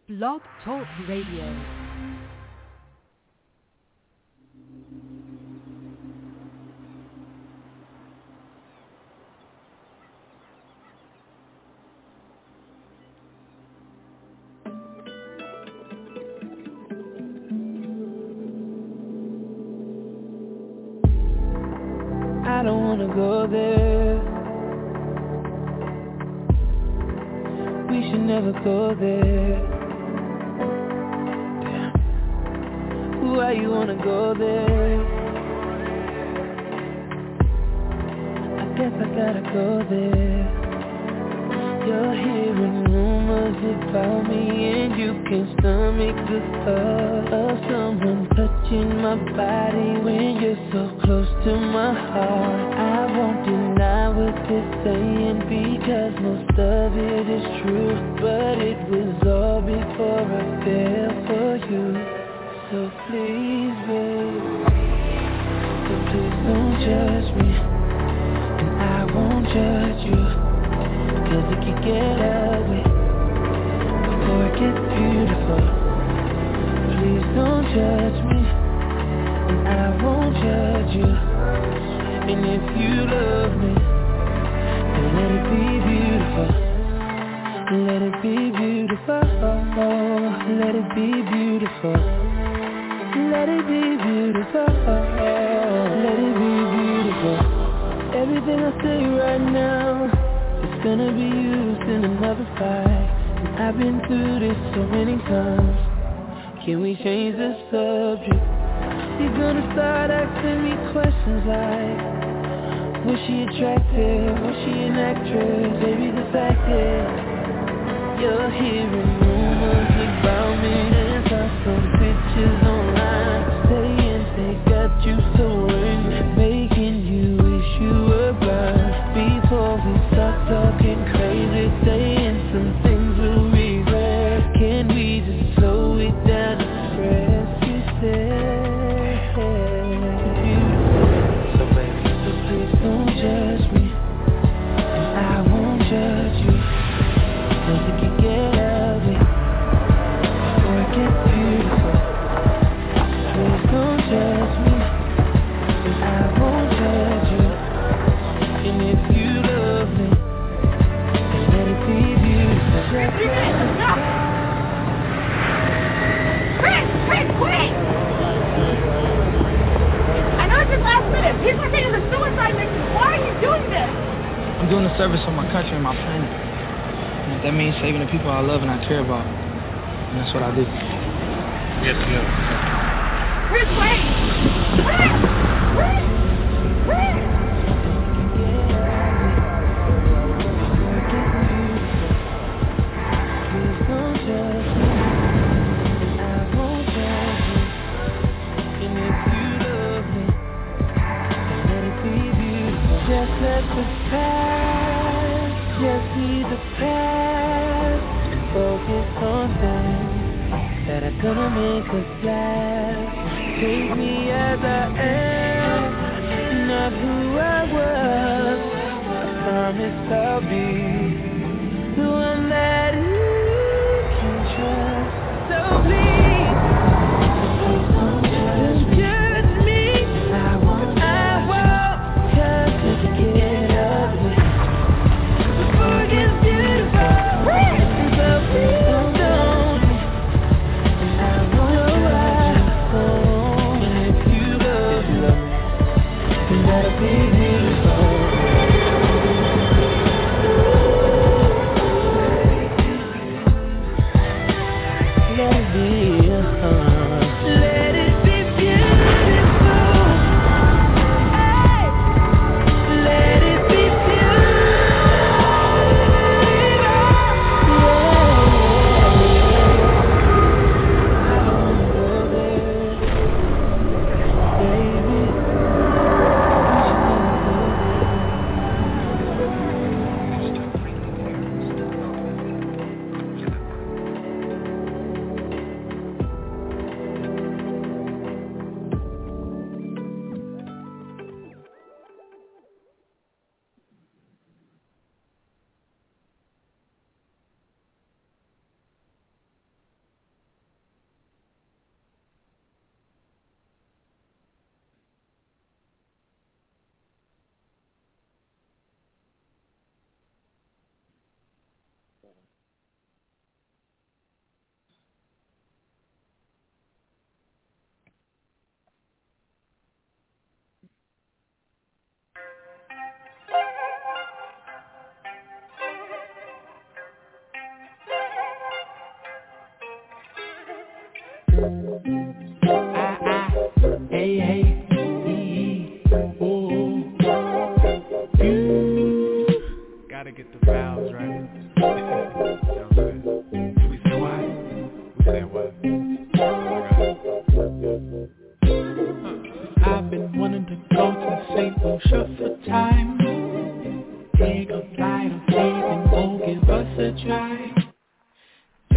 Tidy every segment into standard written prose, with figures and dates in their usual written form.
Blog Talk Radio. I don't wanna go there. We should never go there. Damn. Why you wanna go there? I guess I gotta go there. You're hearing rumors about me, and you can stomach the thought of someone touching my body when you're so close to my heart. I won't deny what they're saying, because most of it is true, but it was all before I fell for you. So please, babe, so please don't judge me, and I won't judge you. 'Cause it can get ugly before it gets beautiful. Please don't judge me, and I won't judge you. And if you love me, then let it be beautiful. Let it be beautiful. Let it be beautiful. Let it be beautiful. Let it be beautiful. Everything I say right now, it's gonna be used in another fight. And I've been through this so many times. Can we change the subject? You're gonna start asking me questions like, was she attractive? Was she an actress? Baby, the fact is, you're hearing rumors about me, and saw some pictures online saying they got you so in, making you wish you were blind. Before we start talking crazy, saying some things we'll regret, can we just slow it down and press you said beautiful. So please don't judge me, and I won't judge you. 'Cause it can get ugly before it gets beautiful. Please don't judge me, and I won't judge you. And if you love me, then let it be beautiful. Chris, wait! I know it's just last minute. People are taking the suicide mission. Why are you doing this? I'm doing a service for my country and my planet. And that means saving the people I love and I care about. And that's what I do. Yes, ma'am. Chris, wait! Wait! Just let the past, just see the past, and focus on things that are gonna make us laugh. Take me as I am, not who I was. I promise I'll be the one that you can trust. So please, don't judge me. I won't. Cause it get ugly before it gets beautiful. So please don't, and I won't. And if you love me, then let it be beautiful.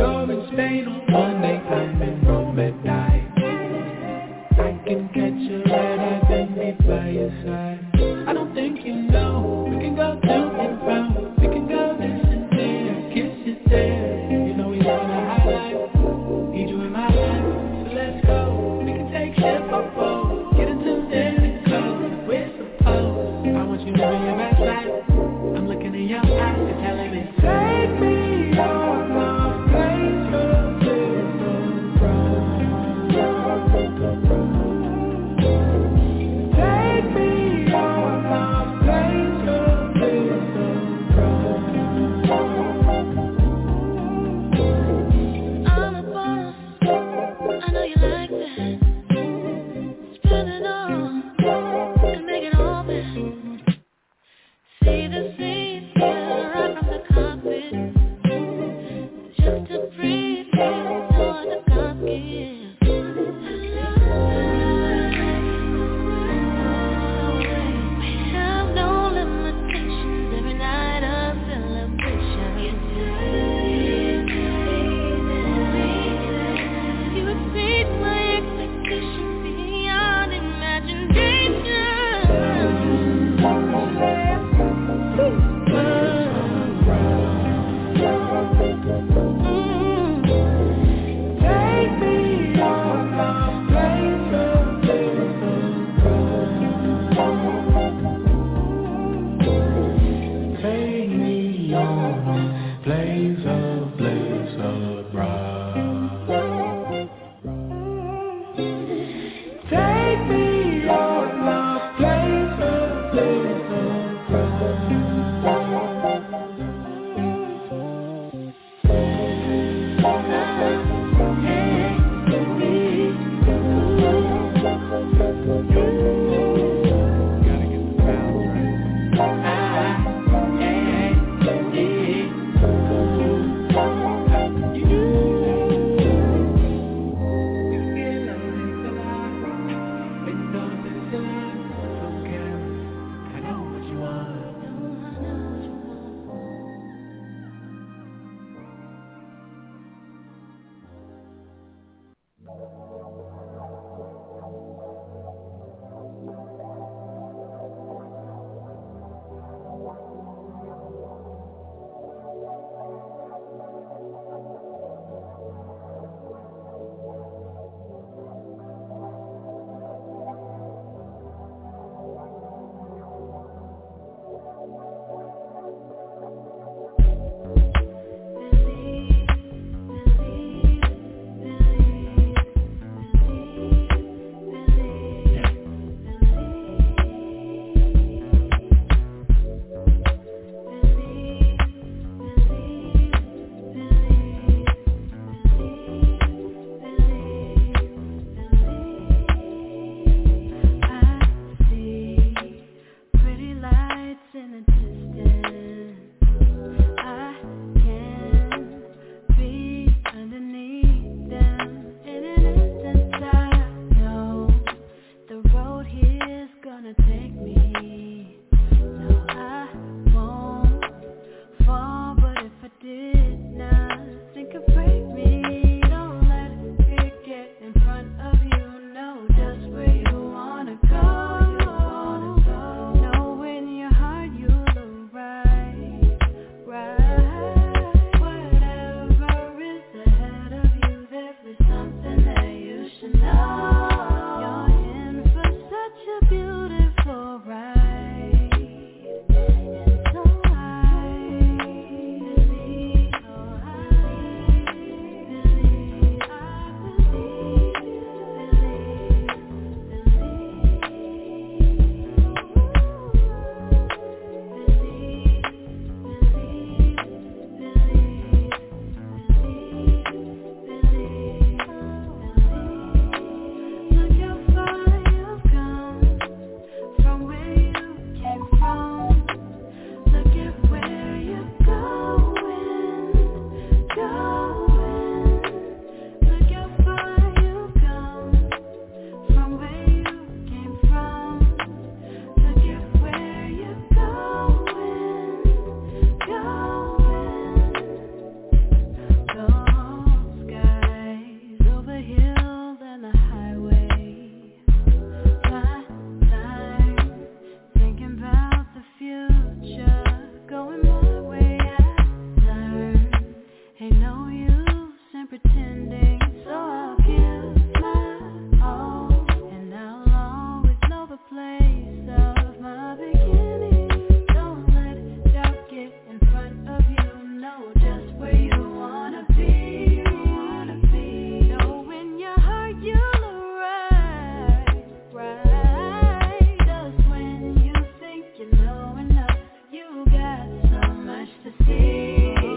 you're in Spain on Monday, I'm in Rome at night. I can catch a red eye, then be by your side. I don't think you know, we can go to and from. We can go this and there, kisses there. You know we want a high life, need you in my life. So let's go, we can take shit for both. Get into there and close, we're supposed. I want you living your best life. I'm looking in your eyes, you're telling me, take me on a place where there's no wrong. Take me on a place where there's no wrong. I'm a boss, I know you like that. Spill it all and make it all bad. See the seeds, yeah, right from the carpet. Just to breathe, yeah, no other God gives. We have no limitations, every night a celebration. You exceed my expectations beyond imagination. pretending, so I'll give my all. And I'll always know the place of my beginning. Don't let doubt get in front of you. Know just where you wanna be. Know when you're hurt, you'll right. Just when you think you know enough, you got so much to see.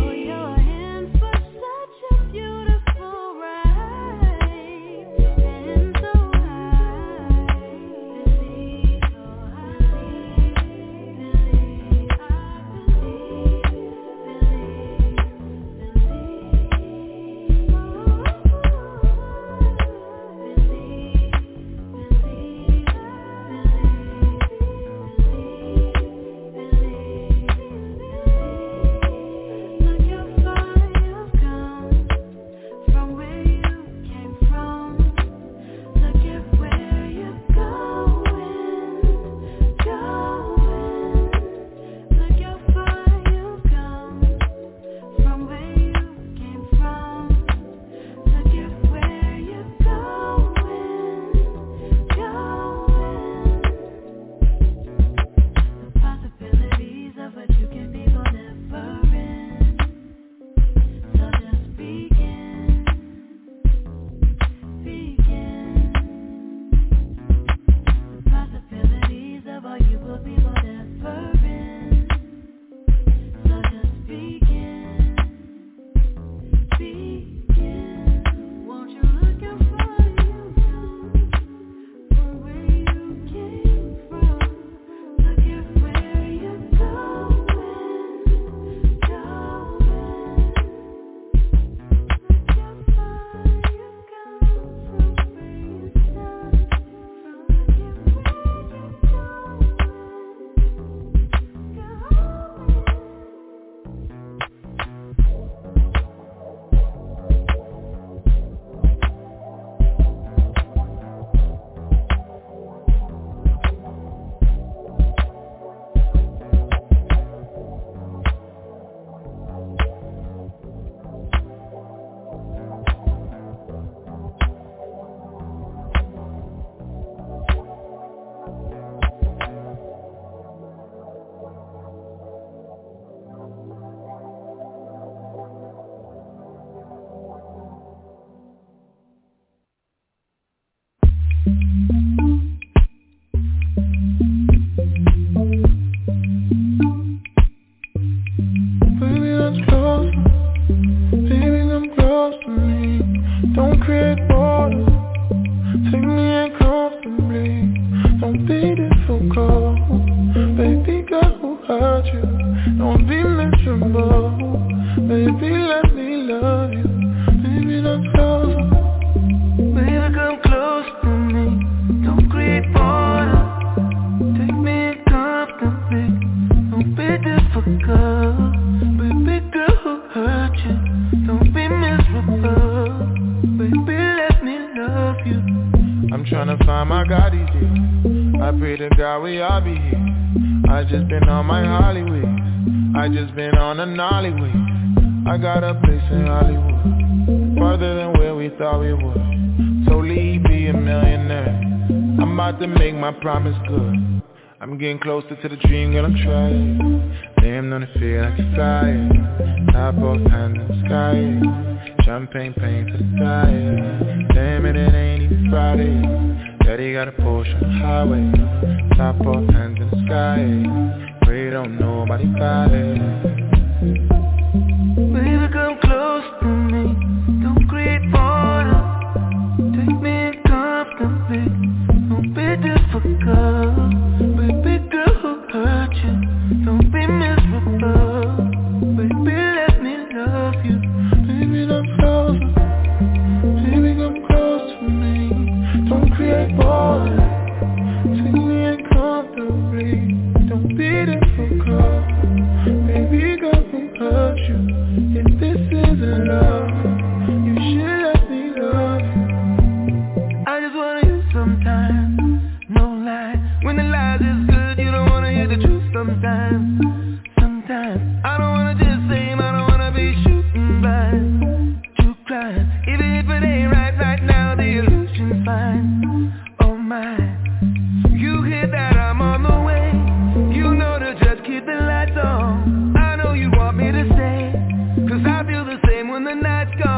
Promise good. I'm getting closer to the dream, girl, I'm trying. Damn, on the feel like a fire. Top off, hand in the sky. Champagne paint to the side. Damn it ain't even Friday. Daddy got a Porsche on the highway. Top off, hands in the sky. Pray don't nobody buy it. Baby, come close to me. Don't create border. Take me comfortably. Don't be difficult, baby girl who hurt you. Don't be miserable, baby let me love you. Baby come closer, baby come close to me. Don't create borders, take me uncomfortably. Don't be difficult, baby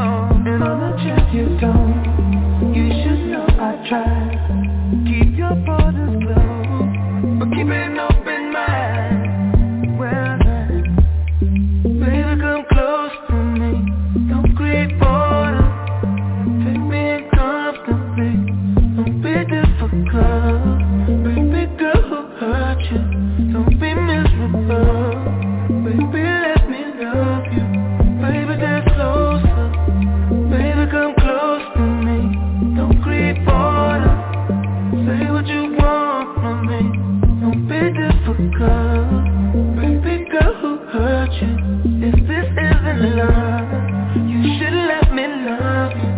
on. And on the chance you don't, you should know I try. Keep your borders closed, but keep an open mind. Well then, baby, come close to me. Don't create borders. Take me in comfortably. Don't be difficult. Baby girl who hurt you. Don't be miserable. Baby, let me love you. Baby, get closer. Baby, come close to me. Don't create borders. Say what you want from me. Don't be difficult. Baby girl who hurt you. If this isn't love, you should let me love you.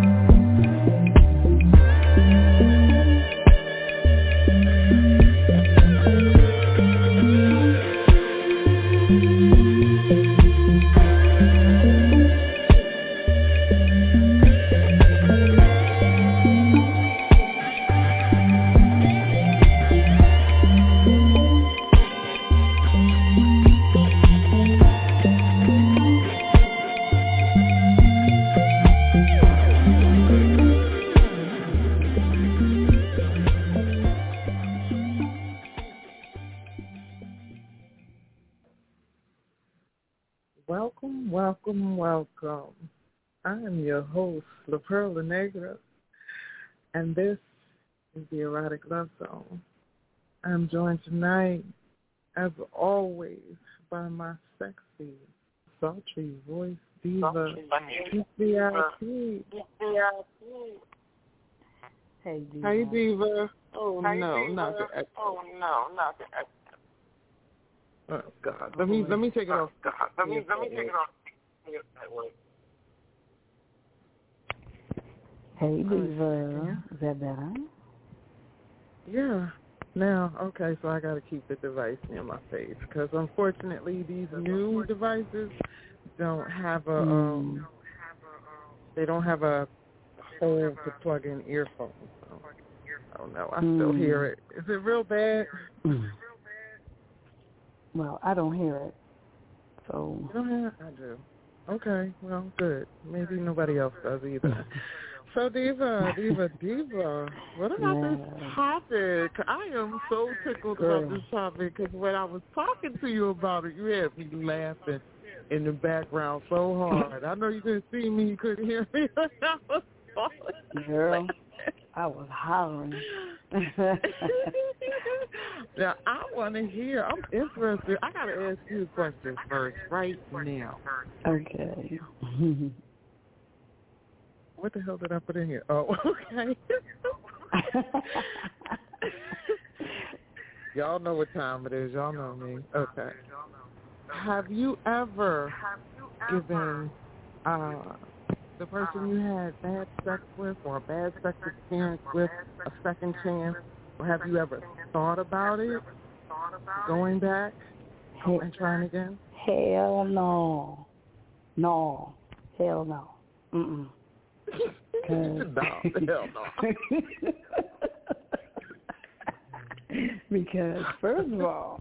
Welcome. I am your host, La Perla Negra, and this is the Erotic Love Zone. I'm joined tonight, as always, by my sexy, sultry voice diva, VIP. Hey, Diva. Hey, Diva. Oh, no, not the X. Oh, God. Let me take it off. Let me take it off. Hey, Diva. Is that better? Yeah. Now, okay, so I got to keep the device near my face because, unfortunately, these new devices don't have a they don't have a hole to plug in earphones. So, I don't know. I still hear it. Is it real bad? Well, I don't hear it. So you don't hear it? I do. Okay, well, good. Maybe nobody else does either. So, Diva, what about this topic? I am so tickled about this topic because when I was talking to you about it, you had me laughing in the background so hard. I know you couldn't see me, you couldn't hear me. I was Girl, I was hollering. Now, I want to hear. I'm interested. I got to ask you a question first, right now. Okay. What the hell did I put in here? Oh, okay. Y'all know what time it is. Y'all know me. Okay. Have you ever given the person you had bad sex with or a bad sex experience with a second chance? Or have you ever thought about it, going back and trying again? Hell no. No. Hell no. Mm-mm. No, hell no. Because, first of all,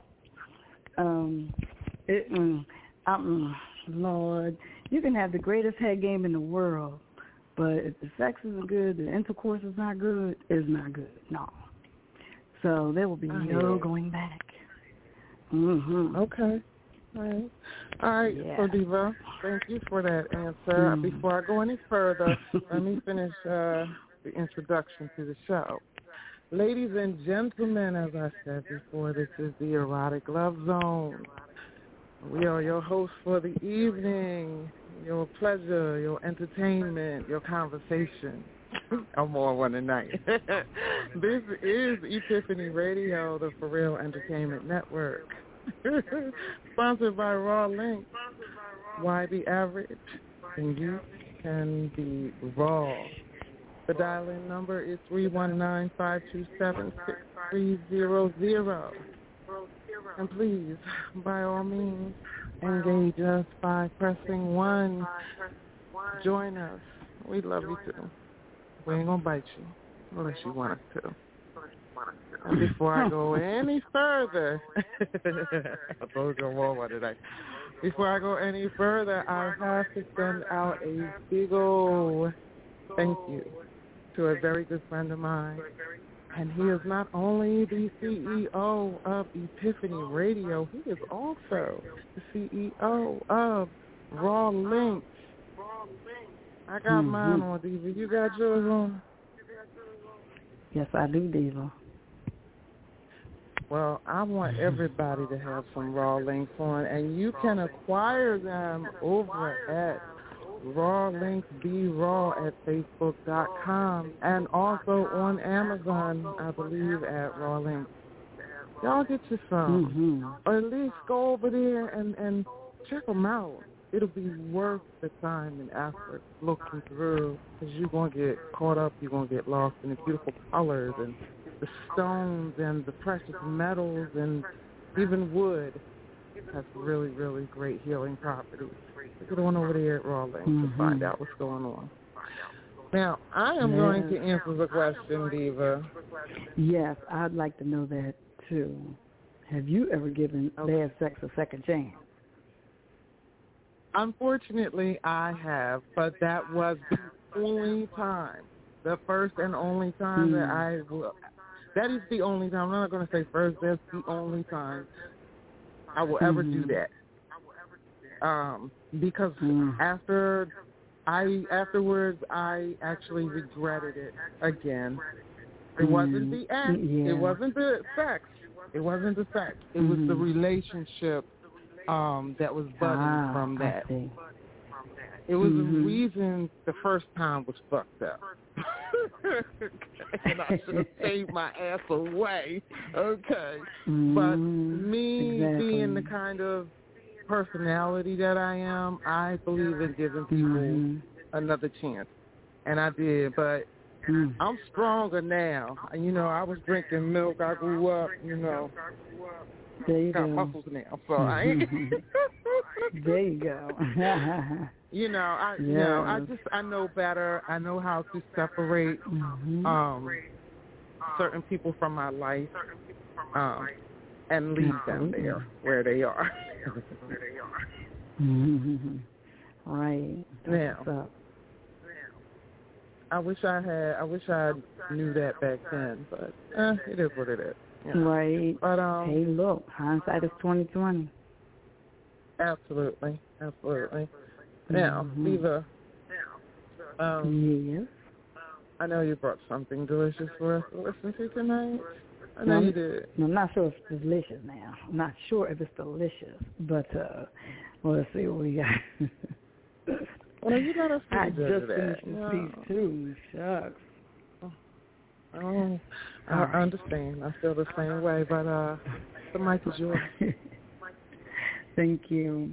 Lord, you can have the greatest head game in the world, but if the sex isn't good, the intercourse is not good, it's not good. No. So there will be no going back. Mm-hmm. Okay. All right. Yeah. So, Diva, thank you for that answer. Before I go any further, let me finish the introduction to the show. Ladies and gentlemen, as I said before, this is the Erotic Love Zone. We are your hosts for the evening, your pleasure, your entertainment, your conversation. I'm on one tonight. This is Epiphany Radio, the For Real Entertainment Network. Sponsored by Raw Link. Why the average? And you can be raw. The dial-in number is 319-527-6300. And please, by all means, engage us by pressing 1. Join us. We love you too. We ain't gonna bite you unless you want us to. And before I go any further, I told you I'm on one today. Before I go any further, I have to send out a big ol' thank you to a very good friend of mine. And he is not only the CEO of Epiphany Radio, he is also the CEO of Raw Links. I got mine on, Diva. You got yours on? Yes, I do, Diva. Well, I want everybody to have some Raw Links on, and you can acquire them over at Raw Links Be Raw at Facebook.com and also on Amazon, I believe, at Raw Links. Y'all get you some, or at least go over there and check them out. It'll be worth the time and effort looking through, because you're going to get caught up, you're going to get lost in the beautiful colors and the stones and the precious metals and even wood has really, really great healing properties. Get on over there at Raw Links to find out what's going on. Now, I am going to answer the question, Diva. Yes, I'd like to know that, too. Have you ever given bad sex a second chance? Unfortunately, I have, but that was the only time, the first and only time that I will. That is the only time. I'm not going to say first. That's the only time I will ever do that. Because afterwards, I actually regretted it again. It wasn't the act. It wasn't the sex. It wasn't the sex. It was the relationship that was budding from that. It was the reason the first time was fucked up. And I should have saved my ass away. Okay. But me being the kind of personality that I am, I believe in giving people another chance. And I did, but I'm stronger now. You know, I was drinking milk. I grew up, you know. There you got go. muscles now, so I ain't. There you go. I know better. I know how to separate certain people from my life and leave them there where they are. Right. Now, I wish I knew that back then, but it is what it is. You know. Right. But hey, look, hindsight is 20/20. Absolutely. Now, Diva. Yes. I know you brought something delicious for us to listen to tonight. I know you did. I'm not sure if it's delicious now. I'm not sure if it's delicious, but let's see what we got. Well, you got us to I do just that. finished this piece too. Shucks. Oh, I understand. I feel the same way, but the mic is yours. Thank you.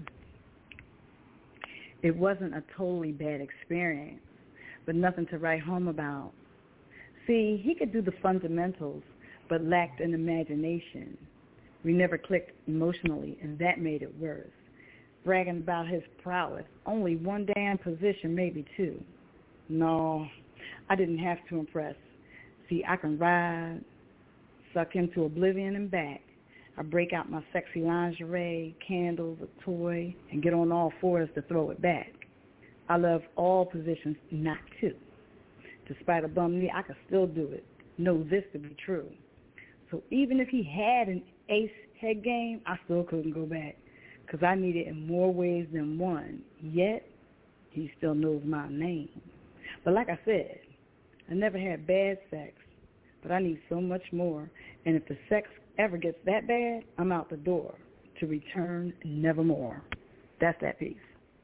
It wasn't a totally bad experience, but nothing to write home about. See, he could do the fundamentals, but lacked an imagination. We never clicked emotionally, and that made it worse. Bragging about his prowess, only one damn position, maybe two. No, I didn't have to impress. See, I can ride, suck him to oblivion and back. I break out my sexy lingerie, candles, a toy, and get on all fours to throw it back. I love all positions, not two. Despite a bum knee, I could still do it. Know this to be true. So even if he had an ace head game, I still couldn't go back, because I need it in more ways than one. Yet, he still knows my name. But like I said, I never had bad sex, but I need so much more. And if the sex ever gets that bad, I'm out the door to return nevermore. That's that piece.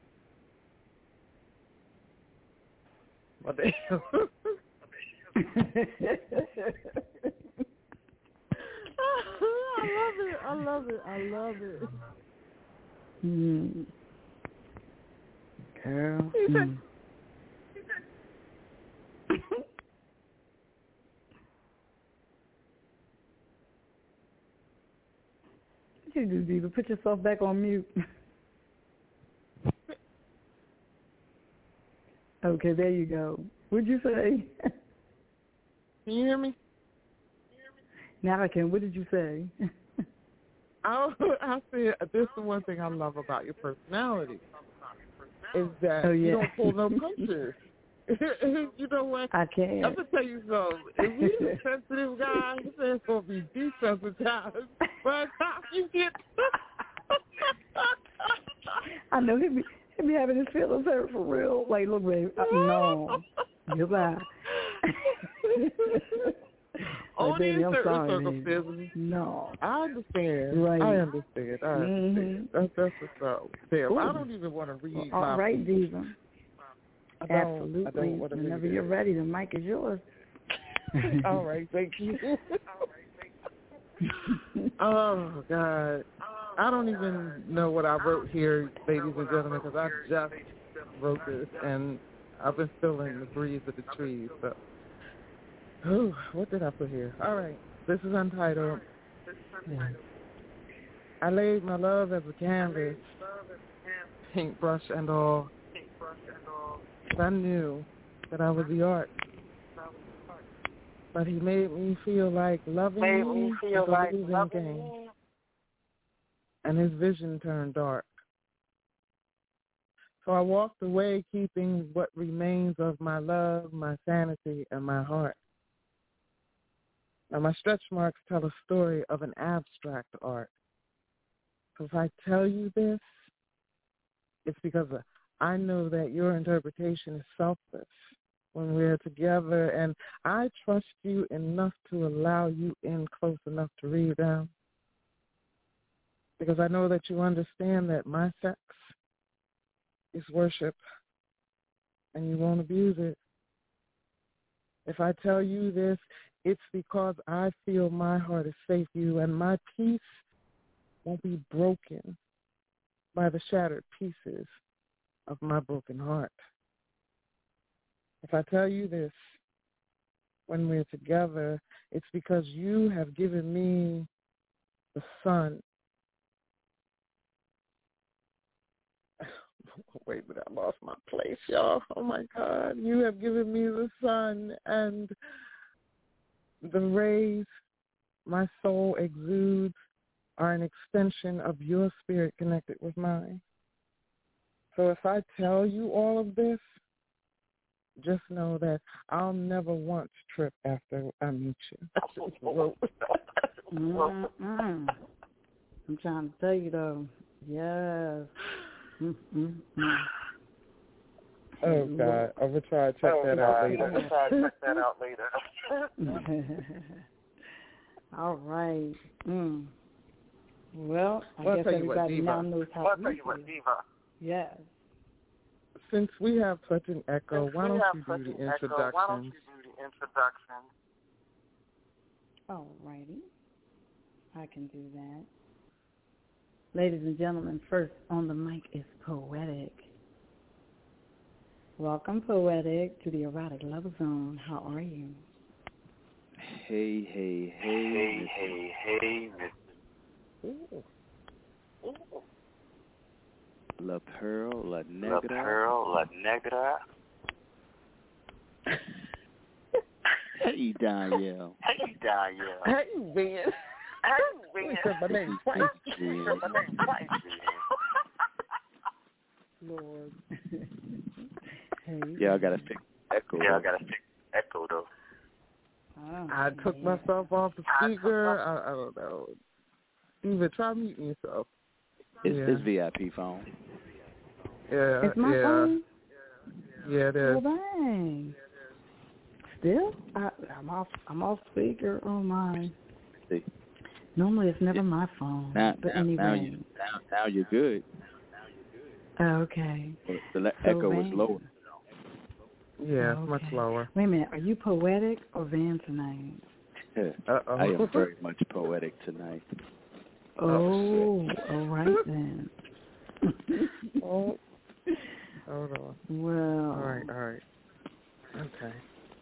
What the hell? I love it. Girl. What you do, Diva? Put yourself back on mute. Okay, there you go. What'd you say? Can you hear me? Now I can. What did you say? I said this is the one thing I love about your personality is that you don't pull no punches. You know what? I can't. I'm gonna tell you something. If he's a sensitive guy, he's gonna be desensitized by the time you get. I know he'd be having his feelings hurt for real. Like, look, babe, no, goodbye. Only baby, in certain sorry, circumstances. baby. No, I understand. Right. I understand. That's what's up. Damn, I don't even want to read. All right, Diva. Absolutely. I don't Whenever you're ready, the mic is yours. All right, thank you. Oh, God. I don't even know what I wrote here, ladies and gentlemen, because I just wrote this, and I've been feeling the breeze of the trees. So, what did I put here? All right, this is untitled. I laid my love as a canvas, paintbrush and all. I knew that I was the art, but he made me feel like loving me was a losing game, and his vision turned dark. So I walked away, keeping what remains of my love, my sanity, and my heart. Now my stretch marks tell a story of an abstract art. So if I tell you this, it's because I know that your interpretation is selfless when we're together, and I trust you enough to allow you in close enough to read them. Because I know that you understand that my sex is worship, and you won't abuse it. If I tell you this, it's because I feel my heart is safe with you, and my peace won't be broken by the shattered pieces of my broken heart. If I tell you this when we're together, it's because you have given me the sun. Wait a minute, I lost my place, y'all. Oh, my God. You have given me the sun, and the rays my soul exudes are an extension of your spirit connected with mine. So if I tell you all of this, just know that I'll never once trip after I meet you. I'm trying to tell you, though. Yes. Oh, God. I'm going to try to check that out later. All right. Well, I guess everybody now knows how to read it. Yes. Since we have such an echo, why don't you do the introduction? All righty. I can do that. Ladies and gentlemen, first on the mic is Poetic. Welcome, Poetic, to the Erotic Love Zone. How are you? Hey. La Pearl, La Negra. Hey, Danielle. Hey, Ben. You said my name twice. Lord. Hey. Yeah, I got to fix echo, though. I took myself off the speaker. I don't know. Even try muting yourself. It's VIP phone. Yeah. It's my phone? Yeah, it is. Well, dang. Still? I'm off speaker. Oh, my. See. Normally it's never my phone. But anyway. Now you're good. Okay. The echo is lower. Yeah, it's much lower. Wait a minute. Are you Poetic or Van tonight? Uh-oh. I am very much poetic tonight. Oh, all right then. Hold on. Well. All right. Okay.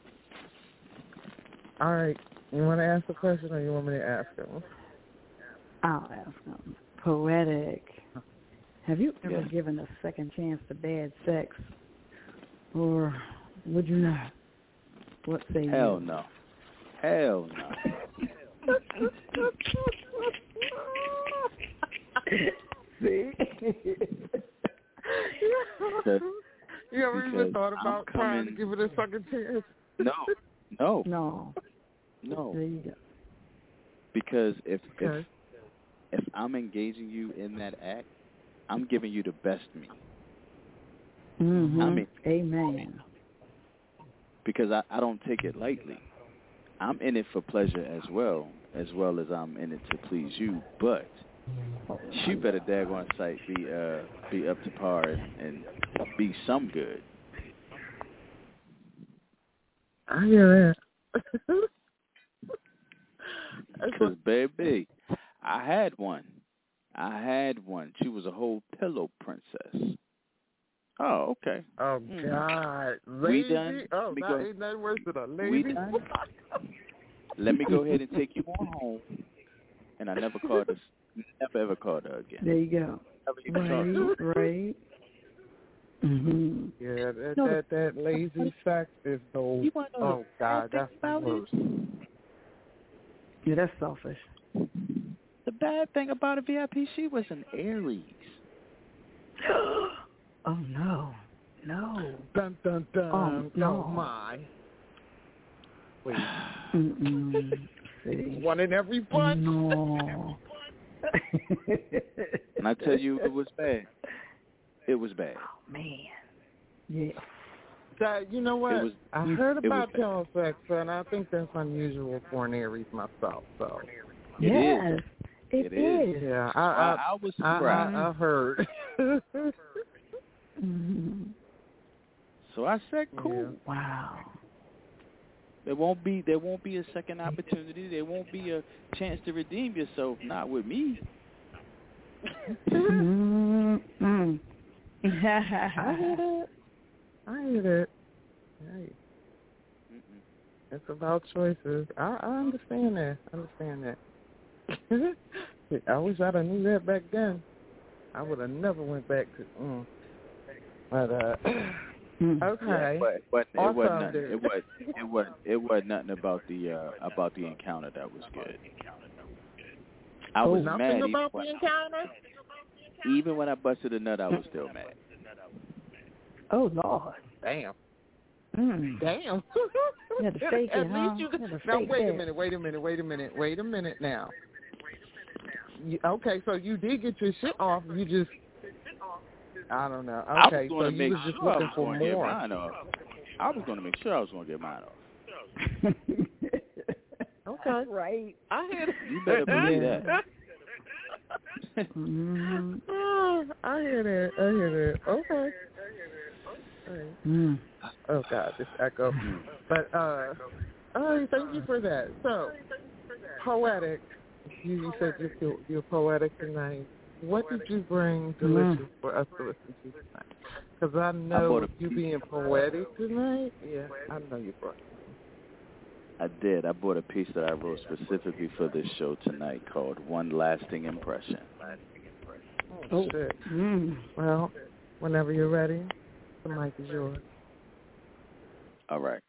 All right. You want to ask the question or you want me to ask him? I'll ask him. Poetic. Have you ever given a second chance to bad sex? Or would you not? What say you? Hell no. See? You ever even thought about trying to give it a second chance? No. There you go. Because if I'm engaging you in that act, I'm giving you the best me. Mm-hmm. Amen. Because I don't take it lightly. I'm in it for pleasure as well as I'm in it to please you. But she better daggone sight be up to par and be some good. I hear it. Because, baby, I had one. She was a whole pillow princess. Oh, okay. Oh, God. Lazy? We done. Oh, ain't nothing worse than a lazy. We done. Let me go ahead and take you on home. And I never ever called her again. There you go. Right. Mm-hmm. Yeah, that lazy sex is so. Oh God, that's the worst. Yeah, that's selfish. The bad thing about a VIP, she was an Aries. Oh no. Dun dun dun. Oh no. Oh my. Wait. See? One in every bunch. No. And I tell you, it was bad. It was bad. Oh man. Yeah. That, you know what? I heard about y'all sex, and I think that's unusual for an Aries myself. So. Yes. It is. Yeah, I was surprised. I heard. Mm-hmm. So I said, cool. Yeah. Wow. There won't be a second opportunity. There won't be a chance to redeem yourself. Not with me. Mm-hmm. I hear it. Hey. It's about choices. I understand that. I wish I'd have knew that back then. I would have never went back to. But okay. Yeah, but awesome. it wasn't nothing about the encounter that was good. I was mad about the encounter. Even when I busted a nut, I was still mad. Oh Lord! Damn. Damn. You had to fake it, At least you could. Now wait a minute. Now. Okay, so you did get your shit off. You just. I don't know. Okay, so you was just looking for more. I was going to make sure I was going to get mine off. Okay. Right. I hear it. You better believe that. I hear that. Okay. Right. Oh God, this echo. But thank you for that. So, poetic. You said you're poetic tonight. What did you bring delicious for us to listen to tonight? Because I know you being poetic tonight. Yeah, I know you brought it. I did. I bought a piece that I wrote specifically for this show tonight called One Lasting Impression. Oh, shit. Well, whenever you're ready, the mic is yours. All right.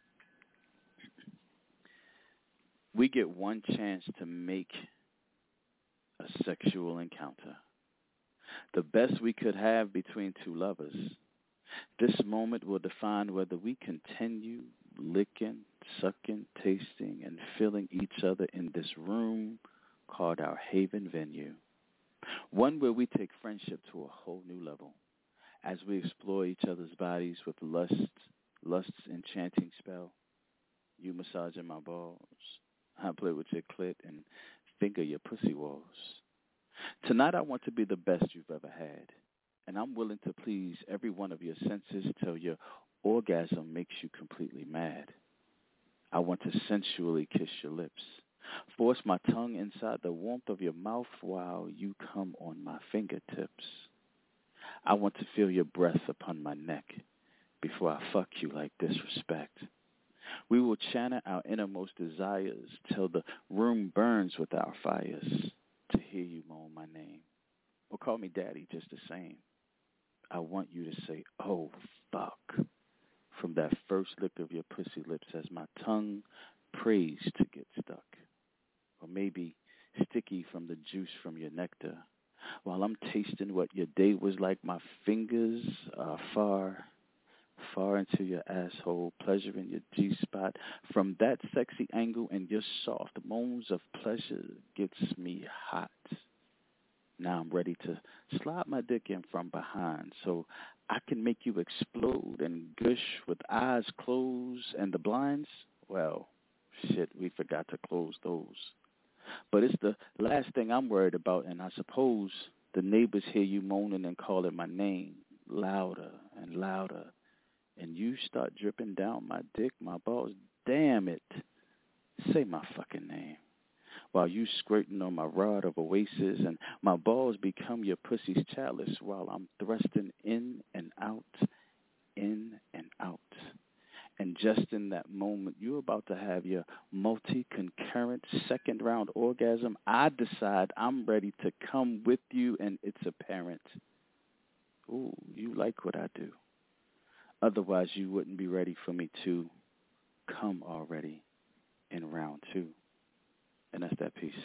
We get one chance to make a sexual encounter, the best we could have between two lovers. This moment will define whether we continue licking, sucking, tasting, and feeling each other in this room called our haven venue, one where we take friendship to a whole new level as we explore each other's bodies with lust's enchanting spell. You massaging my balls, I play with your clit and finger your pussy walls. Tonight I want to be the best you've ever had, and I'm willing to please every one of your senses till your orgasm makes you completely mad. I want to sensually kiss your lips, force my tongue inside the warmth of your mouth while you come on my fingertips. I want to feel your breath upon my neck before I fuck you like disrespect. We will channel our innermost desires till the room burns with our fires to hear you moan my name. Or call me daddy just the same. I want you to say, oh, fuck, from that first lick of your pussy lips as my tongue prays to get stuck. Or maybe sticky from the juice from your nectar. while I'm tasting what your day was like. My fingers are far into your asshole, pleasuring your G-spot. From that sexy angle and your soft moans of pleasure gets me hot. Now I'm ready to slide my dick in from behind so I can make you explode and gush with eyes closed and the blinds. Well, shit, we forgot to close those. But it's the last thing I'm worried about, and I suppose the neighbors hear you moaning and calling my name louder and louder, and you start dripping down my dick, my balls. Damn it. Say my fucking name. While you squirting on my rod of oasis, and my balls become your pussy's chalice while I'm thrusting in and out, in and out. And just in that moment, you're about to have your multi-concurrent second-round orgasm. I decide I'm ready to come with you, and it's apparent. Ooh, you like what I do. Otherwise, you wouldn't be ready for me to come already in round 2. And that's that piece.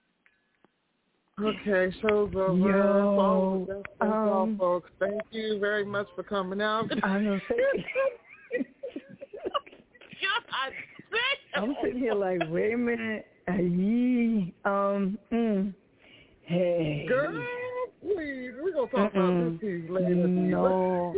Okay, show's over. That's all, folks. Thank you very much for coming out. I'm gonna say. I'm sitting here like, wait a minute. Hey. Girl, please. We're going to talk about this piece later. No.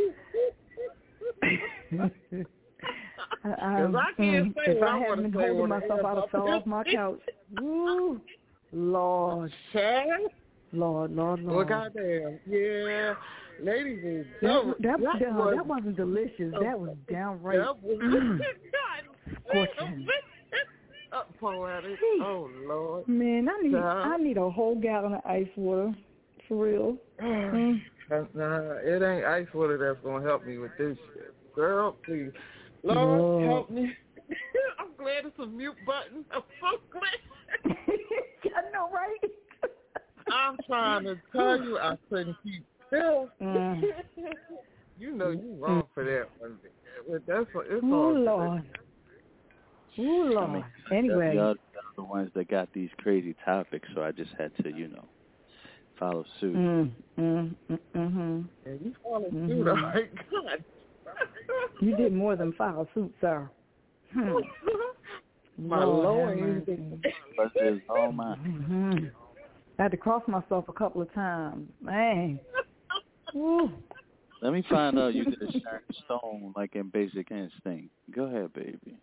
I can't say if what I I want hadn't to been say holding myself, I'd have fell off my couch. Woo. Lord. Lord. Well, goddamn. Yeah. Ladies and gentlemen. That wasn't delicious. That was downright scorching. Poetic. Oh, Lord. Man, I need a whole gallon of ice water. For real. Nah, it ain't ice water that's going to help me with this shit. Girl, please. Lord, help me. I'm glad it's a mute button. I'm so glad. I know, right? I'm trying to tell you I couldn't keep still. You know you wrong for that one. That's what it's all. Lord. Ooh, Lord. I mean, anyway. Y'all are the ones that got these crazy topics, so I just had to, follow suit. And you follow suit, all right? God. You did more than file suit, sir. My Lord. But there's all mine. I had to cross myself a couple of times. Man. Woo. Let me find out you did a Sharon Stone like in Basic Instinct. Go ahead, baby.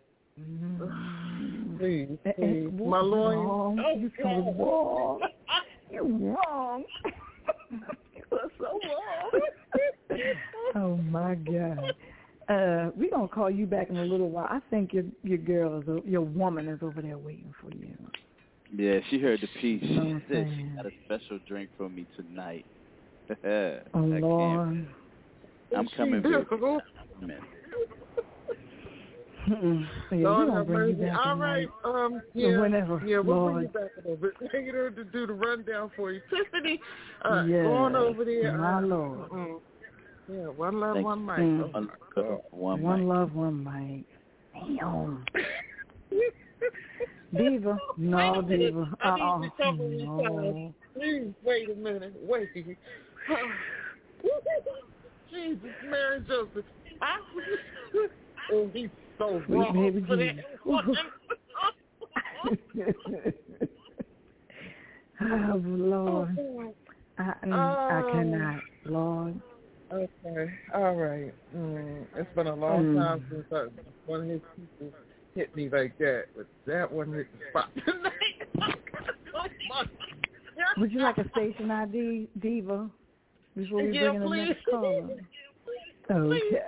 Please. My Lord. You're so wrong. You're wrong. You're so wrong. Oh, my God. We're going to call you back in a little while. I think your woman is over there waiting for you. Yeah, she heard the piece. She said she got a special drink for me tonight. Oh, Lord. I'm coming back. We're going to bring you back. All right. Whenever. Yeah, we'll Lord. bring you back a little bit later to do the rundown for you. Tiffany, going over there. My Lord. Yeah, one love, one mic. One love, one mic. Damn. Diva. No, Diva. No. Please, wait a minute. Wait. Jesus, Mary Joseph. Oh, he's so wrong for that. Oh, Lord. I cannot, Lord. Okay, all right. It's been a long time since one of his people hit me like that, but that one hit the spot tonight. Would you like a station ID, Diva, before we bring in the next caller? Okay.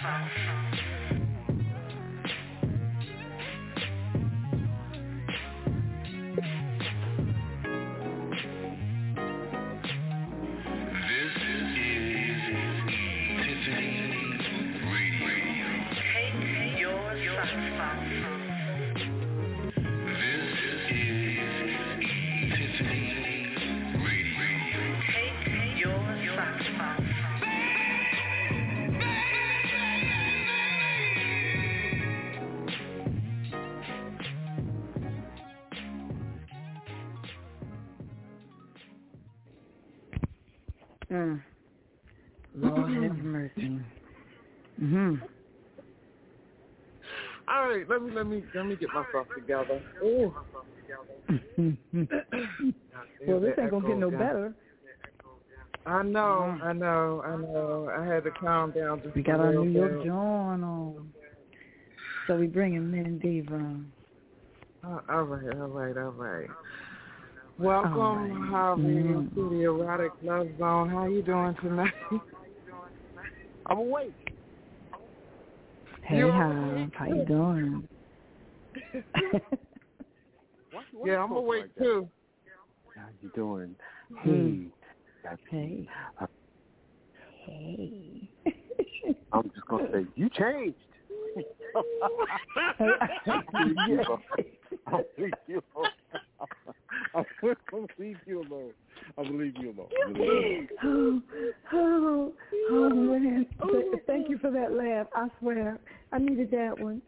Lord have mercy. All right, let me get myself together. Oh. Well, this ain't gonna get no better. I know. I had to calm down. We got our New York John on, so we bringing Min Diva. All right. Welcome, Javi, to the Erotic Love Zone. How you doing tonight? I'm awake. Hey, Jav, how you doing? Yeah, I'm awake too. How you doing? Hey. I'm just gonna say you changed. I'll leave you alone. Oh man! Thank you for that laugh. I swear, I needed that one.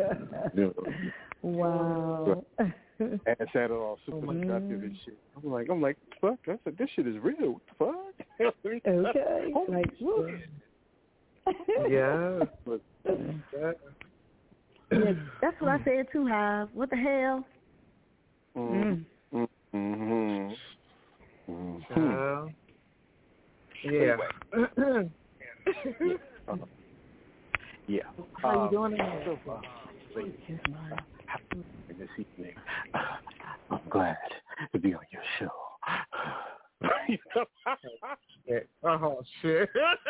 Wow. And said it all super productive and shit. I'm like, fuck. I said, this shit is real. What the fuck? Okay. Like, whoop. Yeah. Yeah, that's what I said too, Hive. What the hell? Yeah. Yeah. How you doing? This evening, I'm glad to be on your show. Oh shit!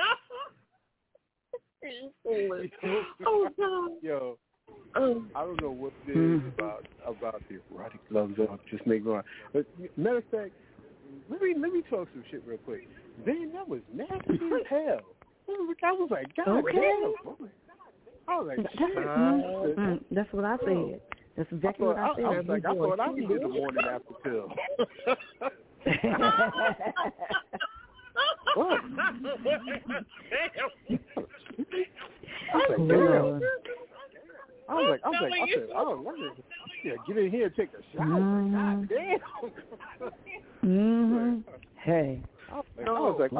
Oh god! Yo, I don't know what it is about the Erotic Love Zone. Just make me. But matter of fact, let me talk some shit real quick. Man, that was nasty as hell. I was like, God damn. I was like, shit. That's what I said. That's exactly what I said. I thought I needed a morning after pill. What? I was like, get in here and take a shower. God damn. Hey. I was like,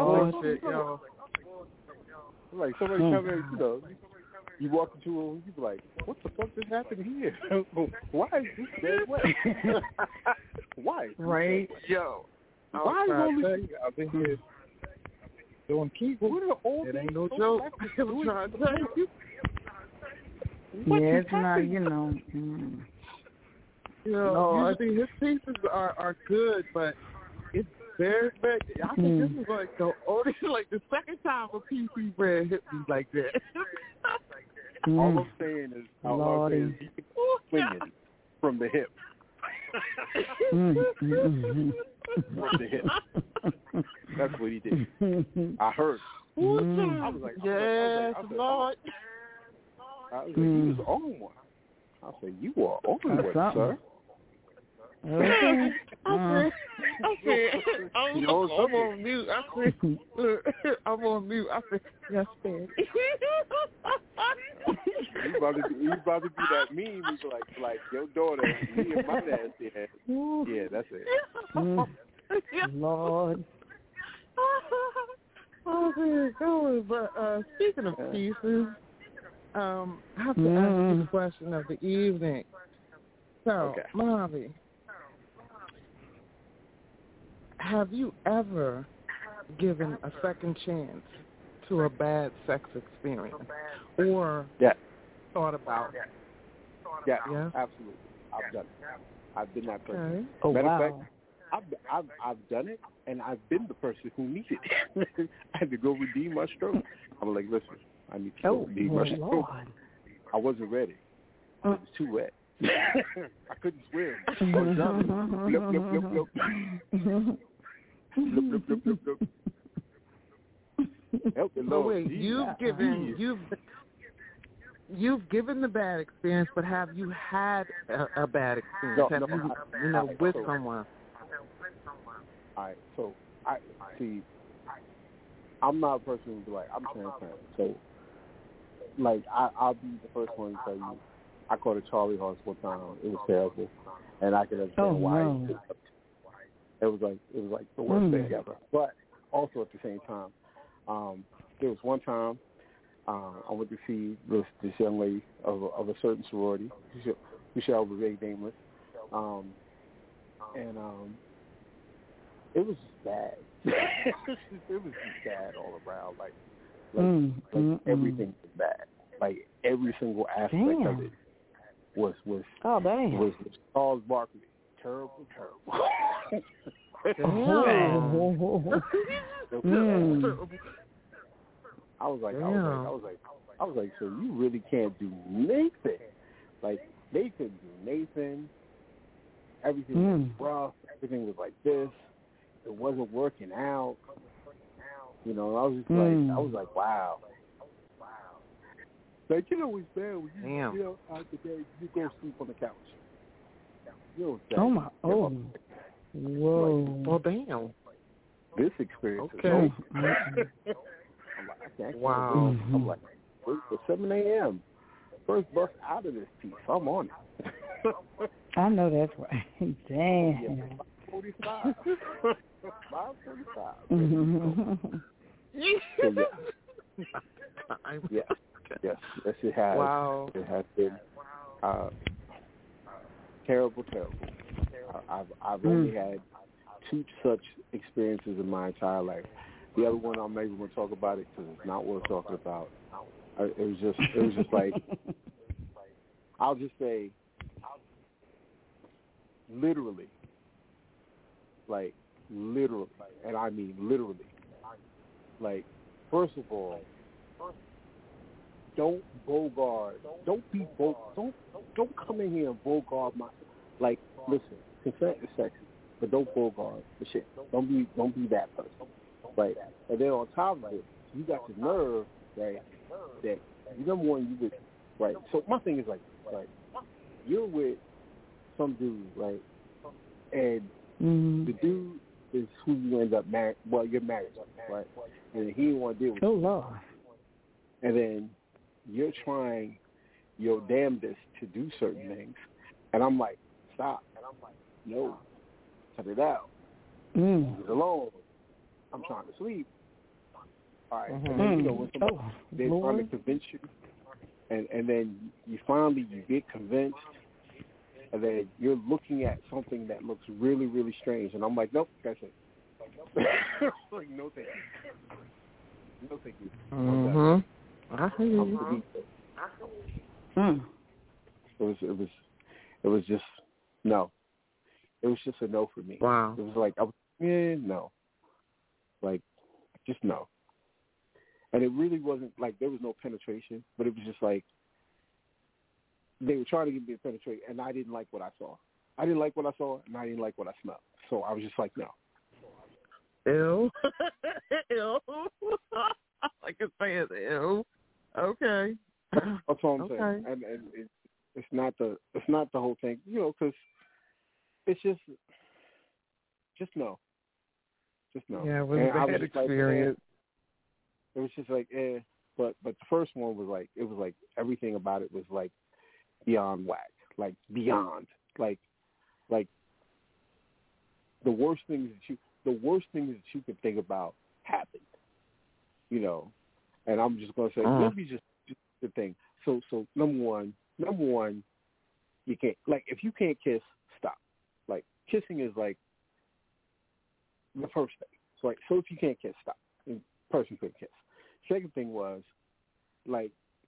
like somebody come in, you walk into a room, you be like, what the fuck just happened here? Why is this dead wet? Why? Right? Yo. Why is only... I've been here doing Kegel. It ain't no joke. I'm trying to tell you. Yeah, it's not, usually his pieces are good, but it's very bad. I think this is like the second time a PC brand hit me like that. All I'm saying is, he can swing it from the hip. From the hip. That's what he did. I heard. I was like, Lord. I was like, he was on one. I said, you are on one, sir. Okay. I'm on mute. I'm on mute. I said, yes, man. You about to do that meme. He's like your daughter, me and my nasty ass. Yeah, that's it. Lord. Okay, but speaking of pieces, I have to ask you the question of the evening. So, Marvy, have you ever given a second chance to a bad sex experience or thought about it? Yeah, absolutely. I've done it. I've been that person. Okay. Oh, Matter of wow. fact, I've done it, and I've been the person who needed it. I had to go redeem my stroke. I'm like, listen, I need to be rushed. Lord. I wasn't ready. It was too wet. I couldn't swim. I was jumping. Blip, blip, blip, blip. Blip, blip, blip, blip, blip. Help the Lord. Wait, you've given the bad experience, but have you had a bad experience? With someone? All right, so I'm not a person who's like, I'm transparent. So, like, I'll be the first one to tell you, I caught a Charlie horse one time. It was terrible, and I can understand why. It was like the worst thing ever. But also at the same time, there was one time I went to see this young lady of a certain sorority, who shall remain nameless, and it was just bad. It was just bad all around. Like everything was bad. Like every single aspect of it was Charles Barkley. Terrible. I was like, so you really can't do Nathan. Like, they couldn't do Nathan. Everything was rough. Everything was like this. It wasn't working out. You know, I was like, wow. Like, you know what's bad when you get out the day, you go sleep on the couch. You know what's bad. Whoa. Well, damn. This experience is over. I'm like, wow. I'm like, it's 7 a.m. First bus out of this piece. I'm on it. I know that's right. Damn. 5:45. 5:45. Yes, it has. Wow. It has been terrible. I've only had 2 such experiences in my entire life. The other one, I'm not even going to talk about it because it's not worth talking about. It was just like, I'll just say, literally, and I mean literally, like, first of all, don't come in here and bogart my, like, listen, consent is sexy, but don't bogart the shit. Don't be that person. Right. And then on top of it, you got the nerve, right, that number one, you would, right. So my thing is like, you're with some dude, right, and the dude is who you end up married. Well, you're married, right, and he didn't want to deal with you. Lord. And then you're trying your damnedest to do certain things, and I'm like, stop. No, cut it out. Leave it alone. I'm trying to sleep. All right. And then, you know, when they're trying to convince you, and then you get convinced, and then you're looking at something that looks really, really strange, and I'm like, nope, that's it. Like, no thank you. No thank you. I hear you. It was just no. It was just a no for me. Wow. It was like, no. Like, just no. And it really wasn't, like, there was no penetration, but it was just like, they were trying to get me to penetrate, and I didn't like what I saw. I didn't like what I saw, and I didn't like what I smelled. So I was just like, no. Ew. Ew. Like it's saying, ew. Okay. That's all I'm saying. And it's not the whole thing, you know, because it's just no. Just no. Yeah, it was a bad experience. It was just like, But the first one was like, it was like everything about it was like beyond whack. Like beyond. Like the worst things that you could think about happened. You know. And I'm just gonna say, let me just the thing. So number one, you can't, like, if you can't kiss, stop. Like, kissing is like the first thing. So if you can't kiss, stop. And person couldn't kiss. Second thing was, like,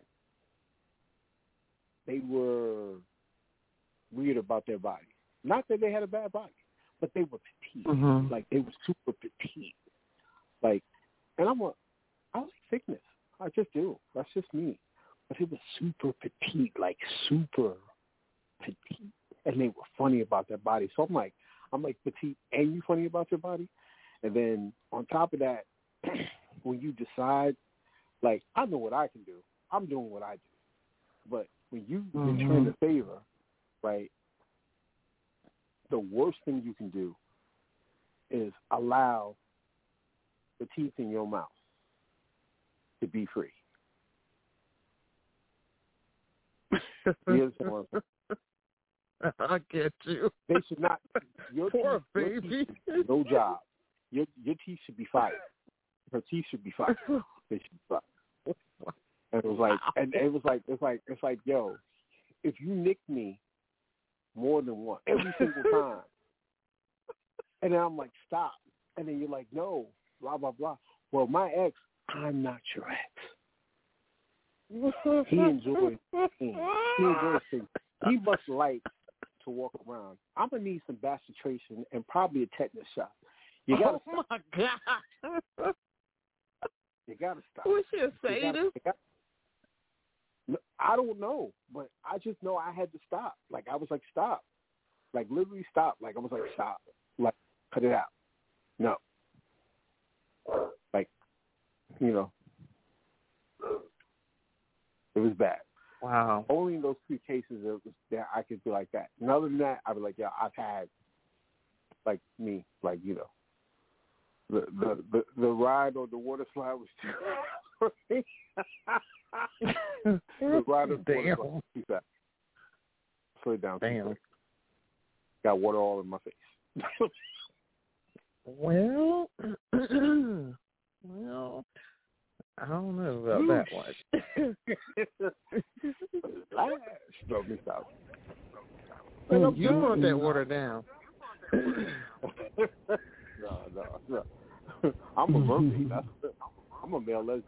they were weird about their body. Not that they had a bad body, but they were petite. Like, they were super petite. Like, and I like thickness. I just do. That's just me. But it was super petite, like super petite, and they were funny about their body. So I'm like petite, and you funny about your body, and then on top of that, when you decide, like, I know what I can do, I'm doing what I do. But when you return the favor, right, the worst thing you can do is allow the teeth in your mouth to be free. I get you. They should not. Your poor teeth, baby. No job. Your teeth should be fired. Her teeth should be fired. They should be fired. And it was like, it's like, yo, if you nick me more than once, every single time, and then I'm like, stop, and then you're like, no, blah blah blah. Well, my ex, I'm not your ex. He enjoys things. He must like to walk around. I'm gonna need some bastration and probably a tetanus shot. You gotta stop. My God. You gotta stop. Was she a sadist? I don't know, but I just know I had to stop. Like, I was like, stop. Like, literally stop. Like, I was like, stop. Like, cut it out. No. Like, you know, it was bad. Wow. Only in those 2 cases that I could be like that. And other than that, I'd be like, yeah, I've had, like, me, like, you know, the ride on the water slide was too. The ride on the water slide was too fast. Slid down. Damn. Got water all in my face. Well, I don't know about that one. Stop. You want that water down. No. I'm a mermaid. I'm a male lesbian.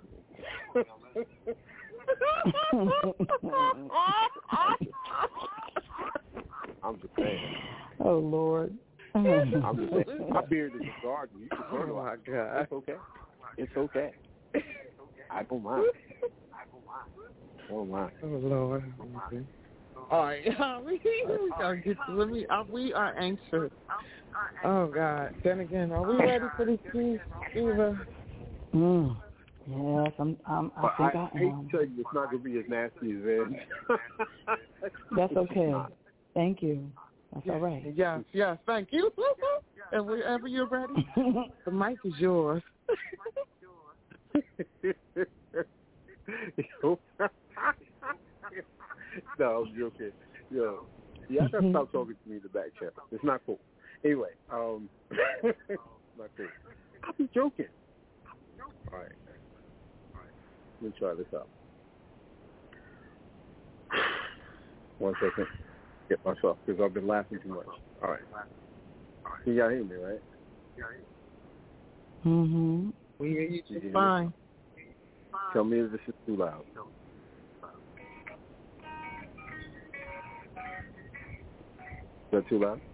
I'm just saying. Oh, Lord. I'm just saying. My beard is a garden. You can burn it. Oh, my God. It's okay. It's okay. I don't mind. Oh, Lord. Okay. All right. We gotta get to, we are anxious. Oh, God. Then again, are we ready for this piece, Eva? Yes, I think I am. I hate to tell you it's not going to be as nasty as that. That's okay. Thank you. That's all right. Yes, thank you. And whenever you're ready, the mic is yours. No, I'm joking. Yo, y'all gotta stop talking to me in the back channel. It's not cool. Anyway, not cool. I'll be joking. All right. Let me try this out. 1 second. Get myself, because I've been laughing too much. All right. You gotta hear me, right? Mm-hmm. We hear you just fine. Tell me if this is too loud. Is that too loud?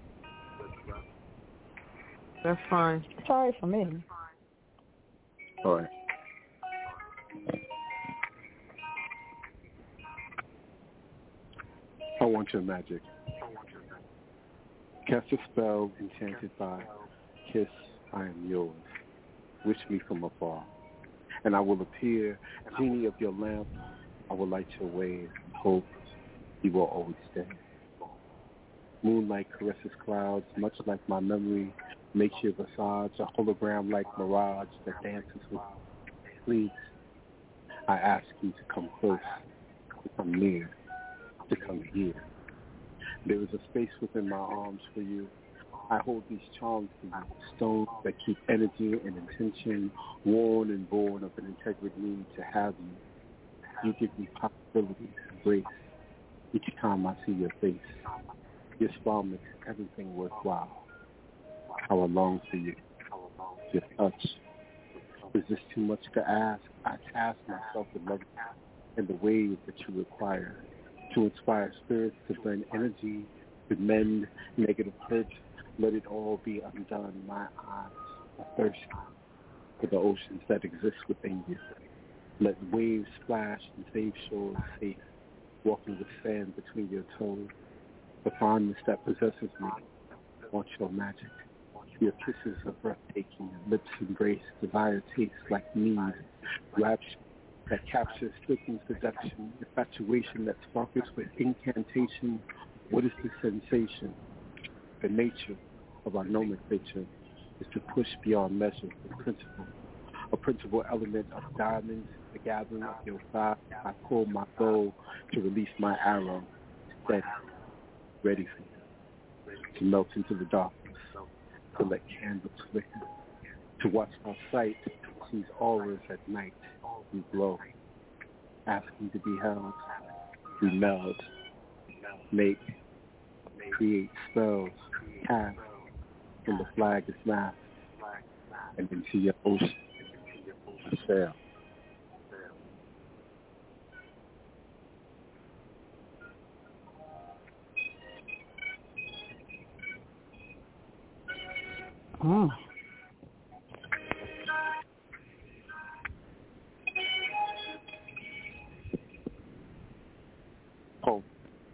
That's fine. It's all right for me. All right. I want your magic. Cast a spell enchanted by kiss, I am yours. Wish me from afar, and I will appear, genie of your lamp. I will light your way. Hope you will always stay. Moonlight caresses clouds, much like my memory. Makes your visage a hologram like mirage that dances with please. I ask you to come close, to come near, to come here. There is a space within my arms for you. I hold these charms for you, stones that keep energy and intention, worn and born of an integrate need to have you. You give me possibilities and grace each time I see your face. Your smile makes everything worthwhile. How I long for you, your touch. Is this too much to ask? I task myself with love in the ways that you require, to inspire spirits to burn energy, to mend negative hurt. Let it all be undone. My eyes are thirsty for the oceans that exist within you. Let waves splash and save shores safe, walking with sand between your toes. The fondness that possesses me, want your magic. Your kisses are breathtaking, lips embrace, desire tastes like need, rapture that captures stricken seduction, infatuation that sparkles with incantation. What is the sensation? The nature of our nomenclature is to push beyond measure with principle. A principal element of diamonds, the gathering of your thigh. I pull my bow to release my arrow, steady, ready for you, to melt into the darkness, to let candles flicker, to watch our sight sees auras at night. We glow, asking to be held. We meld, make, create spells, cast, when the flag is masked, and into your ocean, I sail. Oh. Oh.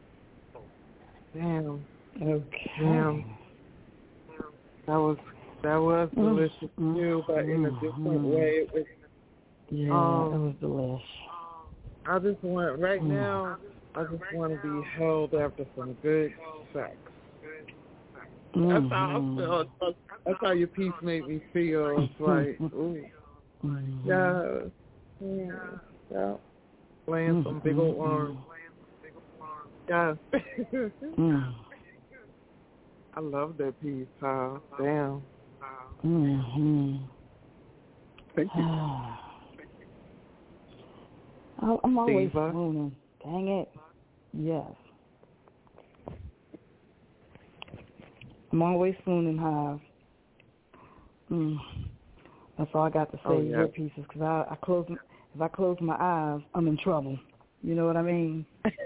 Damn. Okay. Damn. That was delicious too, but in a different way. It was, yeah, it was delicious. I just want now. I just want to be held after some good sex. That's how I feel. That's how your piece made me feel. It's like, ooh, yeah. Playing some big old arms. Yeah. I love that piece, huh? Damn. Thank you. I'm always swooning. Dang it. Yes. I'm always swooning high. That's all I got to say. Your pieces, because if I close my eyes, I'm in trouble. You know what I mean?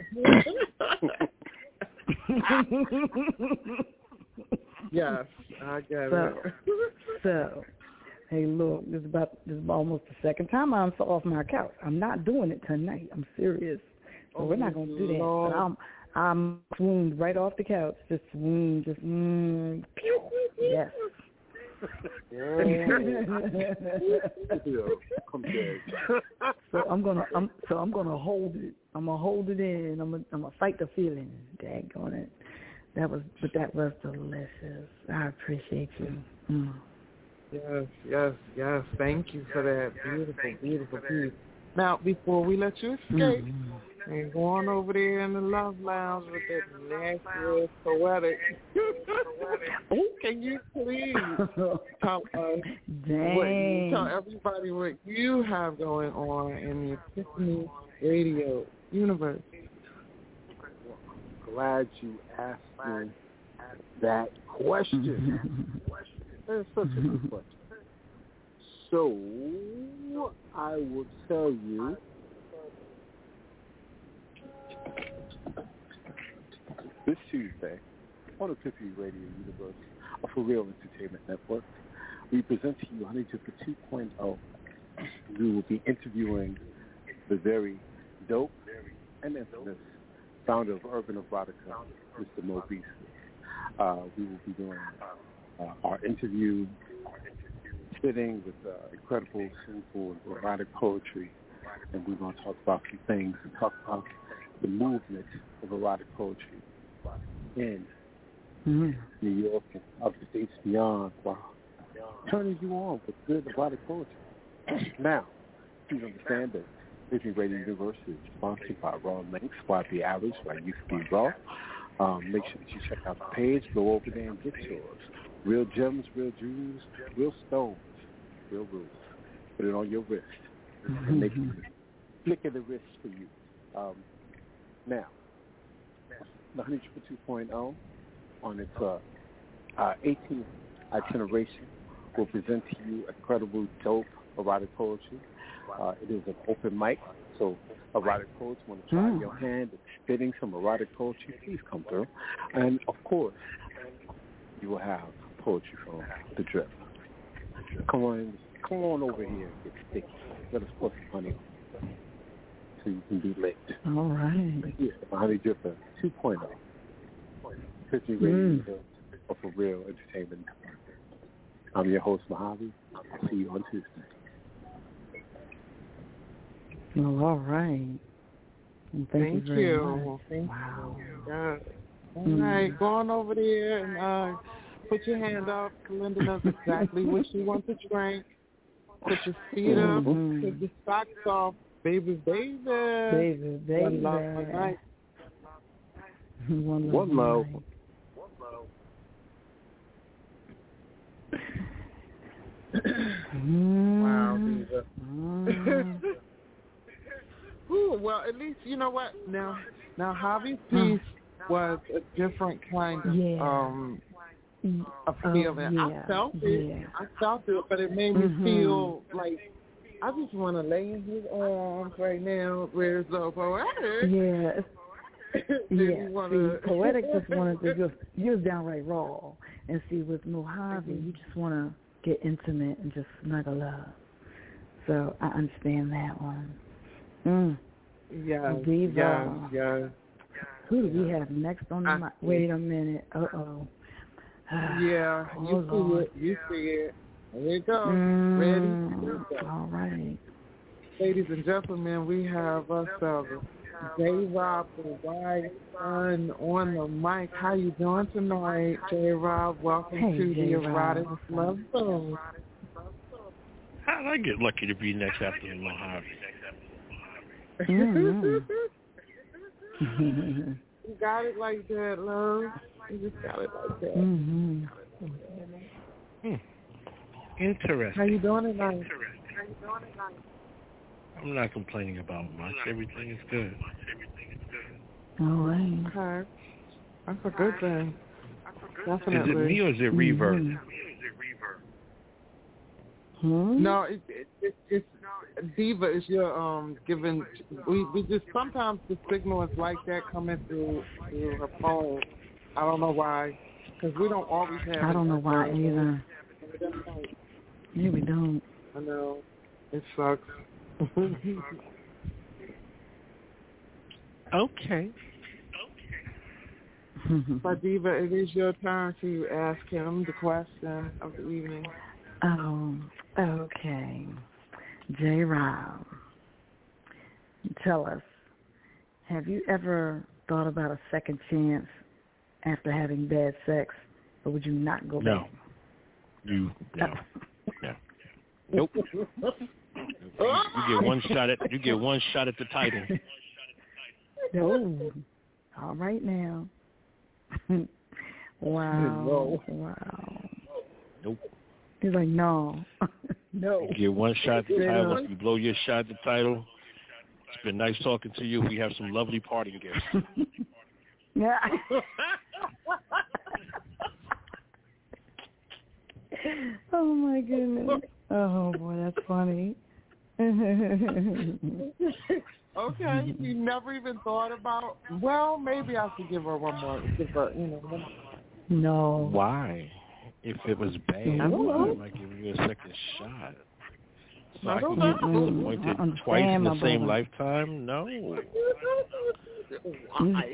Yes, I get it. So, hey, look, this is almost the second time I'm off my couch. I'm not doing it tonight. I'm serious. So we're not going to do that. But I'm swooned right off the couch. Just swoon, pew. Yes. So I'm gonna hold it. I'm gonna hold it in. I'm gonna fight the feeling. Daggone it. That was delicious. I appreciate you. Yes. Thank you for that beautiful piece. Now, before we let you escape and go on over there in the Love Lounge with that nasty poetic, can you please tell everybody what you have going on in the Epiphany Radio universe? Glad you asked me that question. That's such a good question. So, I will tell you this Tuesday on Epiphany Radio Universe, a For Real Entertainment Network, we present to you Honey Dripper 2.0. We will be interviewing the very dope and infamous founder of Urban Erotica, Mr. Mo Beasley. We will be doing our interview, sitting with incredible, sinful, and erotic poetry, and we're going to talk about some things and talk about the movement of erotic poetry in New York and other states beyond, while turning you on with good erotic poetry. Now, please understand that Epiphany Radio Universe is sponsored by Raw Links, YB Hours, by Youth Be Raw. Make sure that you check out the page. Go over there and get yours. Real gems, real jewels, real stones, real rules. Put it on your wrist and make it flick of the wrist for you. Now, the Honey Dripper 2.0 on its 18th itineration will present to you incredible, dope erotic poetry. It is an open mic, so erotic poets want to try your hand at spitting some erotic poetry. Please come through. And, of course, you will have poetry from The Drip. Come on over here and get sticky. Let us put some honey so you can be linked. All right. Yeah, Mojave Dripper 2.0. Christian Radio for Real Entertainment Network. I'm your host, Mojave. I'll see you on Tuesday. Well, all right. Well, thank you very much. Thank wow. you. Yeah. All right, go on over there and put your hand up. Kalinda knows exactly what she wants to drink. Put your feet up. Take your socks off. Baby. One love. One love. Wow, Diva. Ooh, well, at least, you know what? Now Javi's piece was a different kind of feeling. I felt it. I felt it, but it made me feel like I just want to lay in his arms right now. Where's the poetic? Yeah. Yeah. See, poetic just wanted to you was downright raw. And see, with Mojave, you just want to get intimate and just snuggle up. So I understand that one. Yeah. Diva. Yeah. Who do we have next on the mic? Wait a minute. Uh-oh. Yeah, you see it. Here you go. Ready? All right. Ladies and gentlemen, we have ourselves J-Rob, the wise son, on the mic. How you doing tonight, J-Rob? Welcome to the Erotic Love Zone. How did I get lucky to be next after the Mojave? You got it like that, love. You just got it like that. Interesting. How you doing tonight? I'm not complaining about much. Everything is good. All right. Okay. That's a good thing. Definitely. Is it me or is it reverb? No, it's Diva is your giving. We just sometimes the signal is like that coming through her phone. I don't know why, because we don't always have. I don't know why either. Yeah, we don't. I know. It sucks. Okay. But Diva, it is your turn to ask him the question of the evening. Oh, okay. J-Rob, tell us, have you ever thought about a second chance after having bad sex, or would you not go back? No. Nope. You get one shot at the title. No. All right now. Wow. Nope. He's like, no. No. You get one shot at the title. If you blow your shot at the title, it's been nice talking to you. We have some lovely parting gifts. Yeah. Oh, my goodness. Oh, boy, that's funny. Okay, you never even thought about, well, maybe I should give her one more. No. Why? If it was bad, why am I giving you a second shot? So I can get disappointed twice in the same lifetime? No. Why?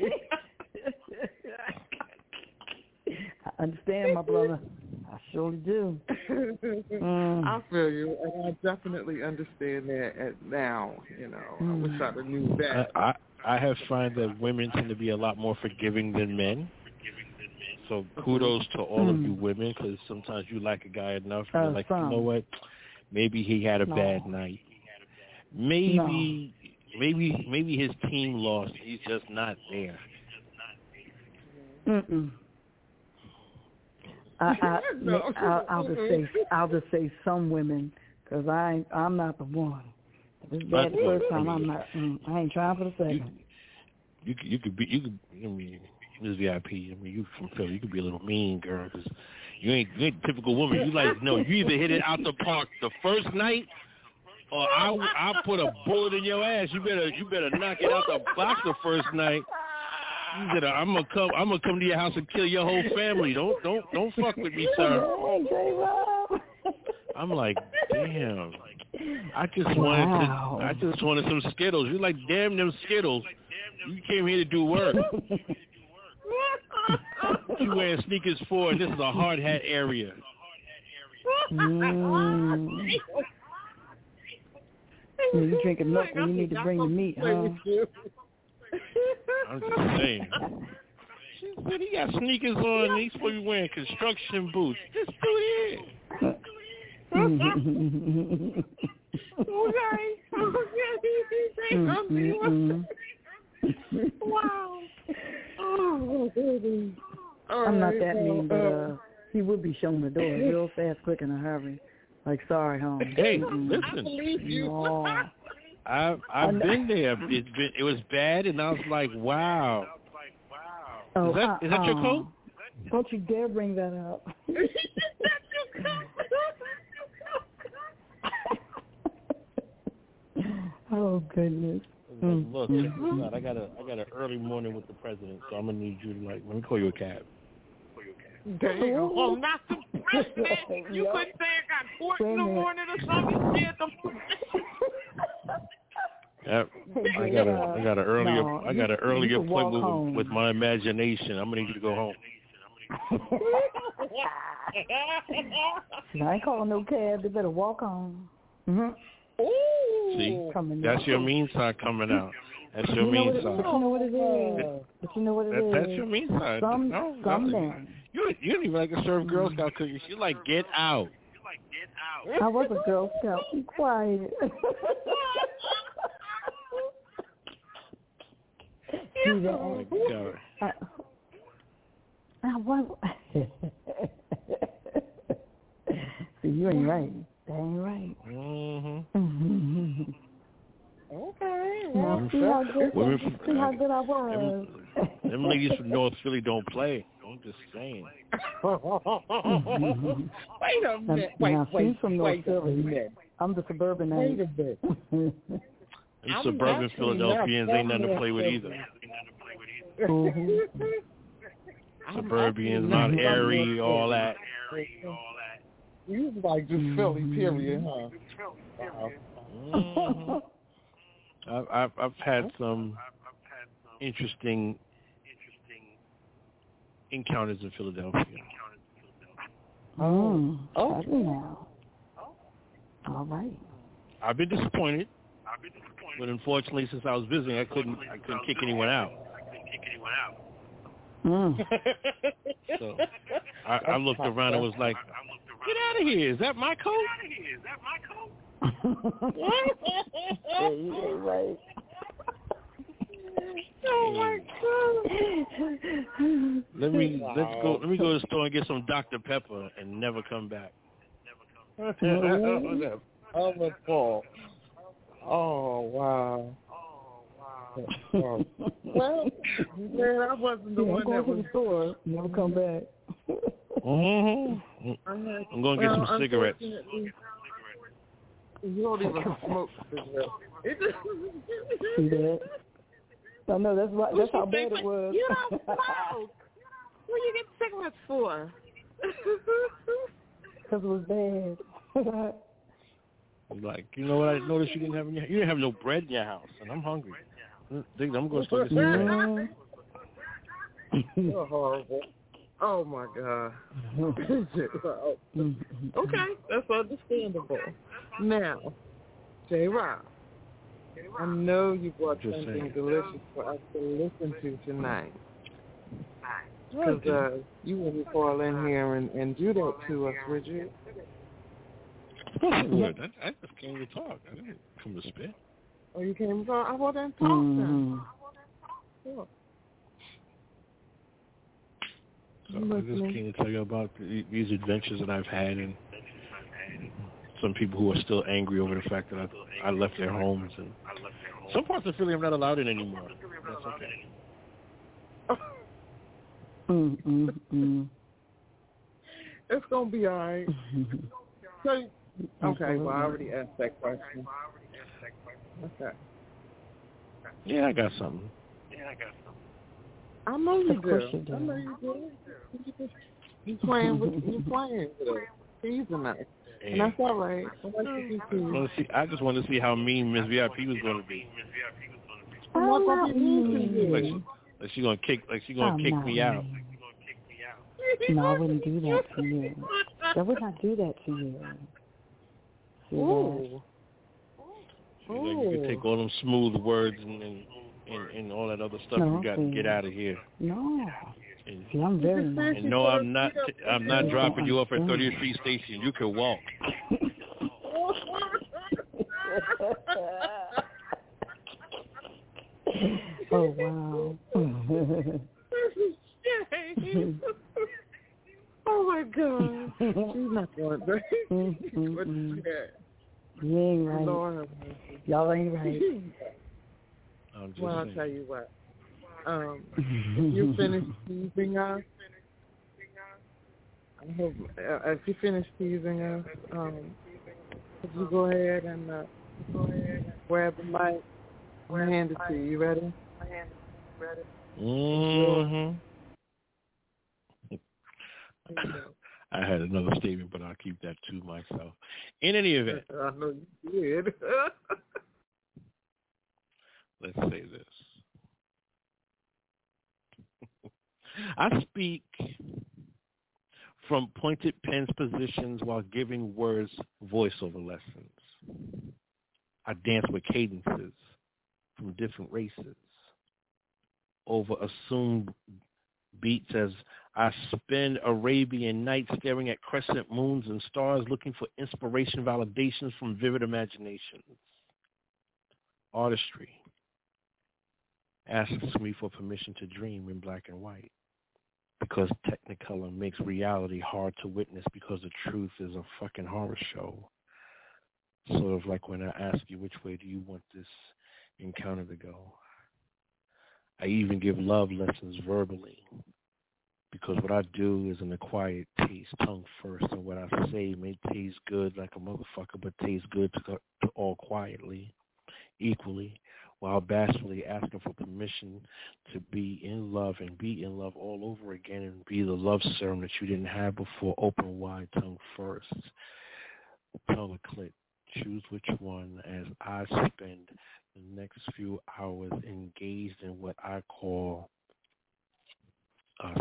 I understand, my brother. I surely do. I feel you, and I definitely understand that now. I wish I knew that. I have found that women tend to be a lot more forgiving than men. So kudos to all of you women, because sometimes you like a guy enough, and you're like, you know what? Maybe he had a bad night. Maybe his team lost. He's just not there. I'll just say some women, because I'm not the one. If it's bad the first time, I'm not. I ain't trying for the second. You could be. I mean, this VIP. I mean, you from Philly. You could be a little mean, girl, because you ain't a typical woman. You you either hit it out the park the first night, or I'll put a bullet in your ass. You better knock it out the box the first night. You said, I'm gonna come to your house and kill your whole family. Don't fuck with me, sir. I'm like, damn. I just wanted some Skittles. You like, damn them Skittles. You came here to do work. You wearing sneakers for, and this is a hard hat area. You drinking milk when you need to bring the meat, huh? I'm just saying. She said he got sneakers on, and he's supposed to be wearing construction boots. This dude here. Wow. Oh, baby. I'm not that mean, but he would be showing the door real fast, quick, in a hurry. Like, sorry, home. Hey, listen. I believe you. No. I've been there. It was bad, and I was like, wow. Oh, is that your coat? Don't you dare bring that up. Oh goodness. Look, I got an early morning with the president, so I'm gonna need you to let me call you a cab. There you go. Oh, not the president. You couldn't say I got court in the morning or something. Yep. I got an early appointment with my imagination. I'm gonna need you to go home. I ain't calling no cab. They better walk home. See, that's your mean side coming out. That's your mean side. But you know what it is. That's your mean side. You didn't even like to serve Girl Scout cookies. You like, get out. I was a Girl Scout. Be quiet. Oh my God. See, you ain't right. That ain't right. Okay. Now, see how good I was. Them ladies from North Philly don't play. I'm just saying. Wait a minute. Wait from North Philly. I'm the suburban. Wait a minute. These suburban Philadelphians ain't nothing to play with either. Suburbians, Mount Airy, all that. You like just Philly, period, huh? I've had some interesting encounters in Philadelphia. Oh, now. All right. I've been disappointed, but unfortunately, since I was visiting, I couldn't kick anyone out. So I looked around and was like, "Get out of here! Is that my coat?" Right. Oh my God! Let me go to the store and get some Dr. Pepper and never come back. Oh my God! Oh wow! Well, man, I wasn't the one that was to the store. Never come back. I'm going to get some cigarettes. You don't even smoke cigarettes. See that? I know that's how bad it was. You don't smoke. What do you get cigarettes for? Because it was bad. Like, you know what I noticed you didn't have no bread in your house, and I'm hungry. I'm going to start this bread. You're horrible. Oh my God. Okay, that's understandable. Now, J-Rob, I know you brought something delicious for us to listen to tonight. Because you wouldn't call in here and do that to us, would you? Of course I would. I just came to talk. I didn't come to spit. Oh, you came to talk? I wasn't talking. Sure. So I just came to tell you about these adventures that I've had, and some people who are still angry over the fact that I left their homes. And some parts of Philly I'm not allowed in anymore. That's okay. It's going to be all right. So, okay, well, I already asked that question. Okay. Yeah, I got something. I know you do. I know you do. You playing with us. Teasing us. And that's all right. I just want to see how mean Miss VIP was going to be. I'm not going to be mean to you. Like she gonna kick me out. No, I wouldn't do that to you. I would not do that to you. Ooh. You can take all them smooth words and all that other stuff you got and get out of here. No. See, I'm very nice. And no, I'm not dropping you off at 30th Street Station. You can walk. Oh, wow. Oh, my God. She's not going to You ain't right. Lord. Y'all ain't right. Well, I'll tell you what. You finished teasing us. I hope if you finish teasing us, could you go ahead and grab the mic? I'll hand it to you. You ready? Mm-hmm. I had another statement, but I'll keep that to myself. In any event, I know you did. Let's say this. I speak from pointed pens positions while giving words voiceover lessons. I dance with cadences from different races over assumed beats as I spend Arabian nights staring at crescent moons and stars looking for inspiration validations from vivid imaginations. Artistry asks me for permission to dream in black and white because Technicolor makes reality hard to witness because the truth is a fucking horror show. Sort of like when I ask you which way do you want this encounter to go. I even give love lessons verbally because what I do is an acquired taste, tongue first, and what I say may taste good like a motherfucker, but tastes good to all quietly, equally, while bashfully asking for permission to be in love and be in love all over again and be the love serum that you didn't have before. Open wide, tongue first, tongue a clit. Choose which one as I spend the next few hours engaged in what I call us.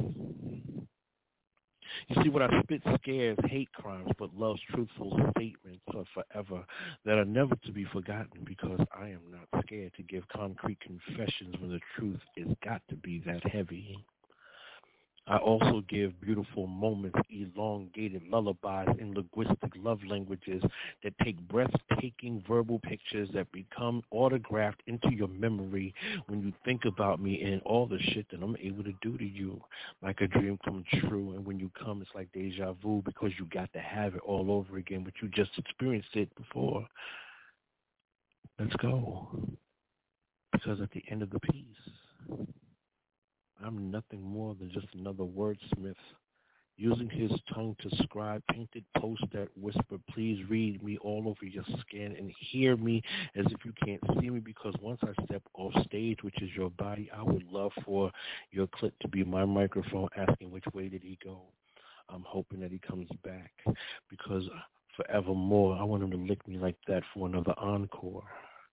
You see, what I spit scares hate crimes, but loves truthful statements of forever that are never to be forgotten because I am not scared to give concrete confessions when the truth is got to be that heavy. I also give beautiful moments, elongated lullabies in linguistic love languages that take breathtaking verbal pictures that become autographed into your memory when you think about me and all the shit that I'm able to do to you, like a dream come true. And when you come, it's like deja vu because you got to have it all over again, but you just experienced it before. Let's go. Because at the end of the piece, I'm nothing more than just another wordsmith, using his tongue to scribe painted posts that whisper, please read me all over your skin and hear me as if you can't see me, because once I step off stage, which is your body, I would love for your clit to be my microphone asking which way did he go. I'm hoping that he comes back because forevermore, I want him to lick me like that for another encore.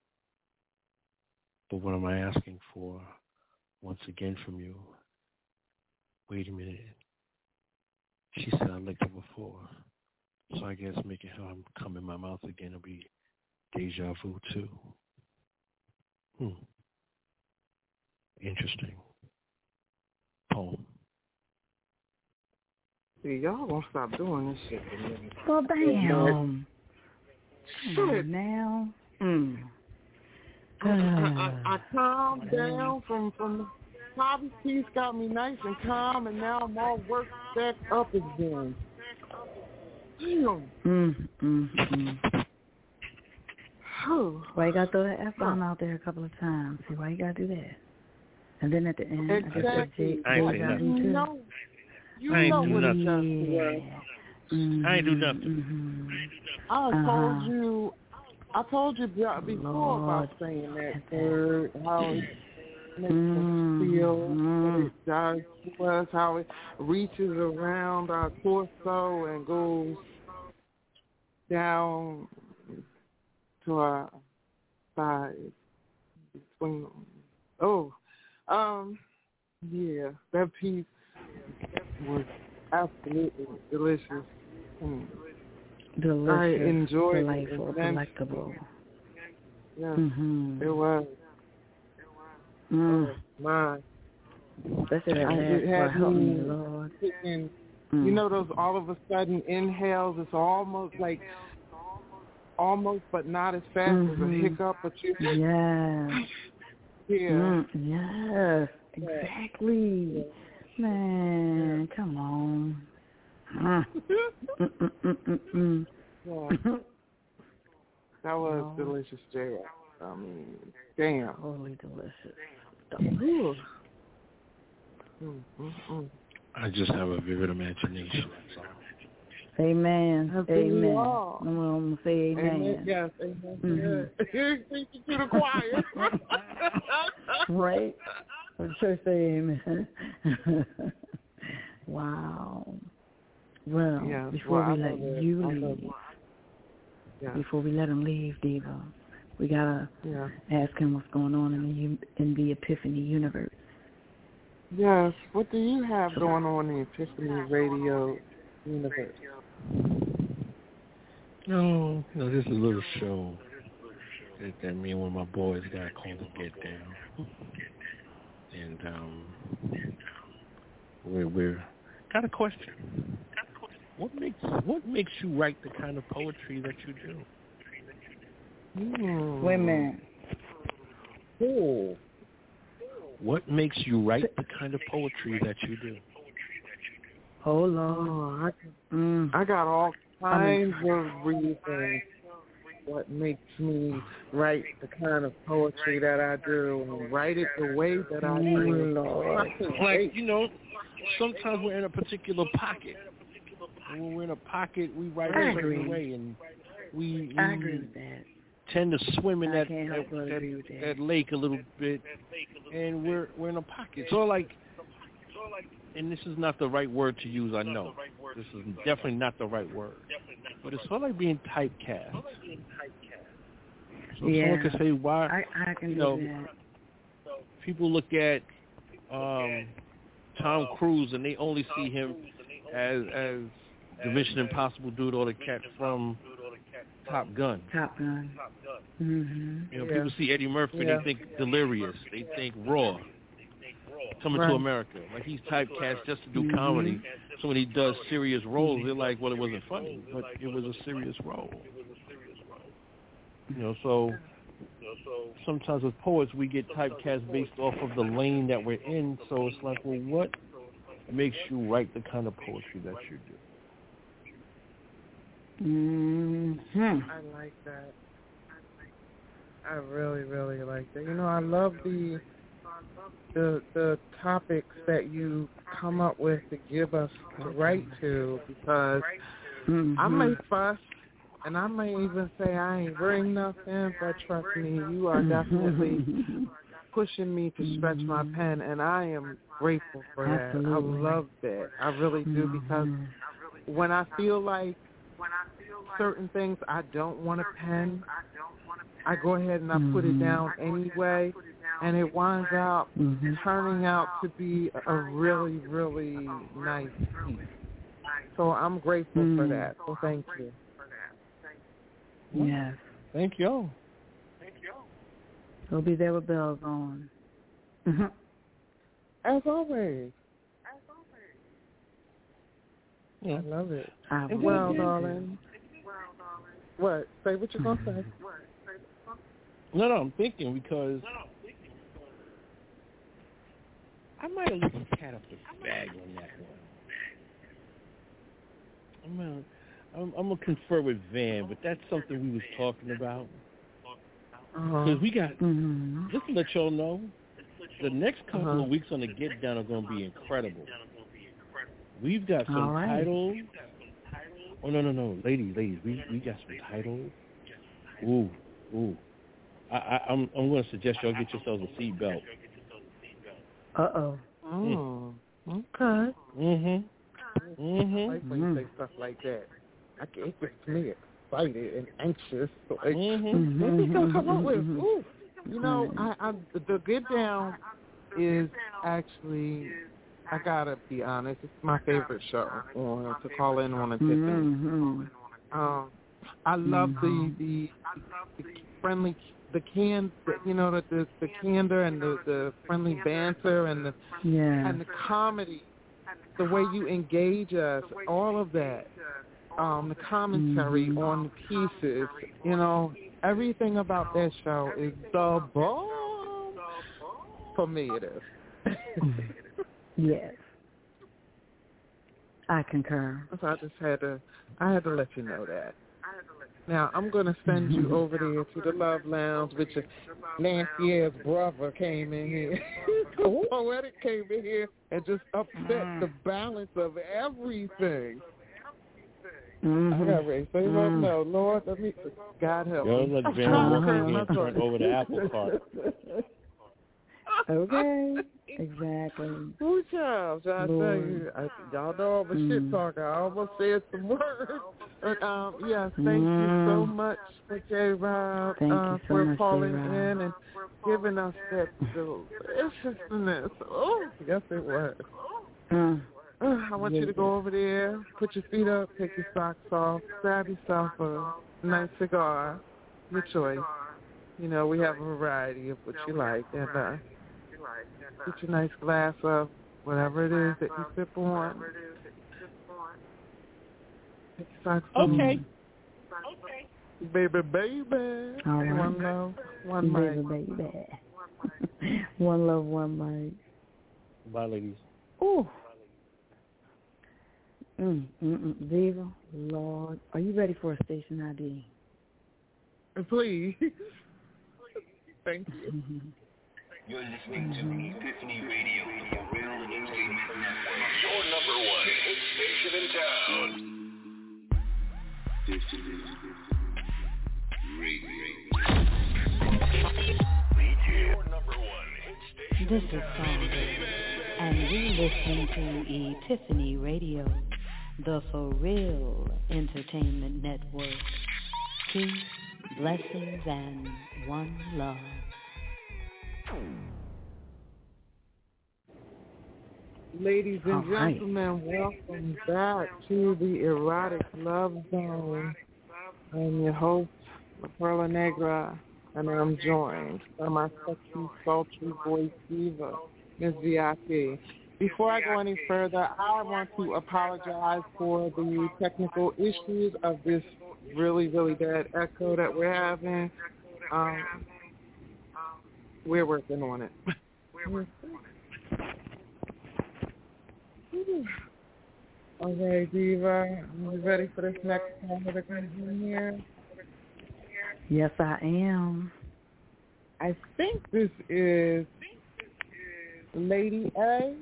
But what am I asking for? Once again from you. Wait a minute. She said I licked her before. So I guess making her come in my mouth again will be deja vu too. Interesting. Poem. See, y'all gonna stop doing this shit. Well, damn. Shit. Now. I calmed down from the Bobby piece, got me nice and calm, and now I'm all worked back up again. Damn. Why you gotta throw that F-bomb out there a couple of times? See, why you gotta do that? And then at the end, exactly. I ain't say nothing. You I ain't know do what nothing. I ain't do nothing. I told you before about saying that word, how it makes us feel, what it does to us, how it reaches around our torso and goes down to our side between them. Yeah, that piece was absolutely delicious. Delicious, I enjoyed delightful, it. delectable. Yeah, it was. Oh, my. Especially that last part, help me, Lord. You know those all of a sudden inhales? It's almost but not as fast as a hiccup, but you. Yes. Yeah. Yes. Exactly. Man, come on. Yeah. That was delicious, J.R. I mean, damn. Totally delicious. I just have a vivid imagination. That's all. Amen. Amen. I'm going to say amen. Yes, amen. Thank you to the choir. Right? I'm sure say amen. Wow. Well, before we let you leave, before we let him leave, Diva, we got to ask him what's going on in the Epiphany universe. Yes. What do you have going on in the Epiphany Radio universe? No, this is a little show that me and one of my boys got called to Get Down. And we're got a question. What makes you write the kind of poetry that you do? Women. Oh. What makes you write the kind of poetry that you do? Oh, Lord. I got all kinds of reasons what makes me write the kind of poetry that I do and write it the way that I do. Like, sometimes we're in a particular pocket. And when we're in a pocket, we write a certain way, and we I agree with that. tend to swim in that lake a little bit, and we're in a pocket. So like, and this is not the right word to use, I know. This is definitely not the right word. But it's sort of like being typecast. So someone could say, why, I can do that. People look at Tom Cruise and they only see him as the Mission Impossible dude or the cat from Top Gun. Mm-hmm. People see Eddie Murphy, they think Delirious, they think Raw, Coming to America. Like he's typecast just to do comedy. So when he does serious roles, they're like, well, it wasn't funny, but it was a serious role. So sometimes as poets, we get typecast based off of the lane that we're in. So it's like, well, what makes you write the kind of poetry that you do? I like that. I really, really like that. I love the topics that you come up with to give us to write to, because I may fuss and I may even say I ain't bring nothing, but trust me, you are definitely pushing me to stretch my pen, and I am grateful for that. I love that. I really do, because when I feel like certain things I don't want to pen, I go ahead and I put it down anyway, and it winds up turning out to be a really, really nice piece. So I'm grateful for that. So thank you. Yes. Thank you. He'll be there with bells on. As always. Yeah. I love it. Well, darling. What? Say what you're going to say. No, I'm thinking because I might have let the cat up the bag on that one. I'm going to confer with Van, but that's something we was talking about. Because we got, just to let y'all know, the next couple of weeks on the Get Down are going to be incredible. We've got some titles. Oh, no. Ladies, we got some titles. Ooh. I'm going to suggest y'all get yourselves a seatbelt. Uh-oh. Oh, okay. I like when you say stuff like that. It gets me excited and anxious. Like, what's he gonna come up with? Ooh. You know, the Get Down is actually, I gotta be honest, it's my favorite show to call in on a Tiffany. I love the friendly, the candor and the friendly banter and the comedy, the way you engage us, all of that, the commentary on the pieces, you know, everything about that show is the bomb. For me, it is. Yes, I concur. So I had to let you know that. Now, I'm going to send you over there to the Love Lounge with your Nancy's brother came in here. Poetic came in here and just upset the balance of everything. I got ready to say right now, Lord, let me, God help me. Let Van turn over the apple cart. Okay, exactly. Who child? I tell you, y'all know I'm a shit talker. I almost said some words. But, yes, thank you so much for J-Rob for calling in and giving us that deliciousness. Oh, yes, it was. I want you to go over there, put your feet up, take your socks off, grab yourself a nice cigar, your choice. You know, we have a variety of what you like, and get your nice glass of whatever it is that you sip on. Take your socks off. Okay. Baby. All right. One love, one mic. Baby. One love, one mic. Bye, ladies. Ooh. Diva, Lord, are you ready for a station ID? Please. Thank you. You're listening to Epiphany Radio, the Real Entertainment Network. Your number one hit station in town. This is Radio. Your number one hit station. This is Saunders, and you listen to Epiphany Radio, the For Real Entertainment Network. Peace, blessings, and one love. Ladies and gentlemen, welcome back to the Erotic Love Zone. I'm your host, La Perla Negra, and I'm joined by my sexy, sultry voice diva, Ms. VIP. Before I go any further, I want to apologize for the technical issues of this really, really bad echo that we're having. We're working on it. Okay, Diva, are you ready for this next caller that comes in here? Yes, I am. I think this is Lady A.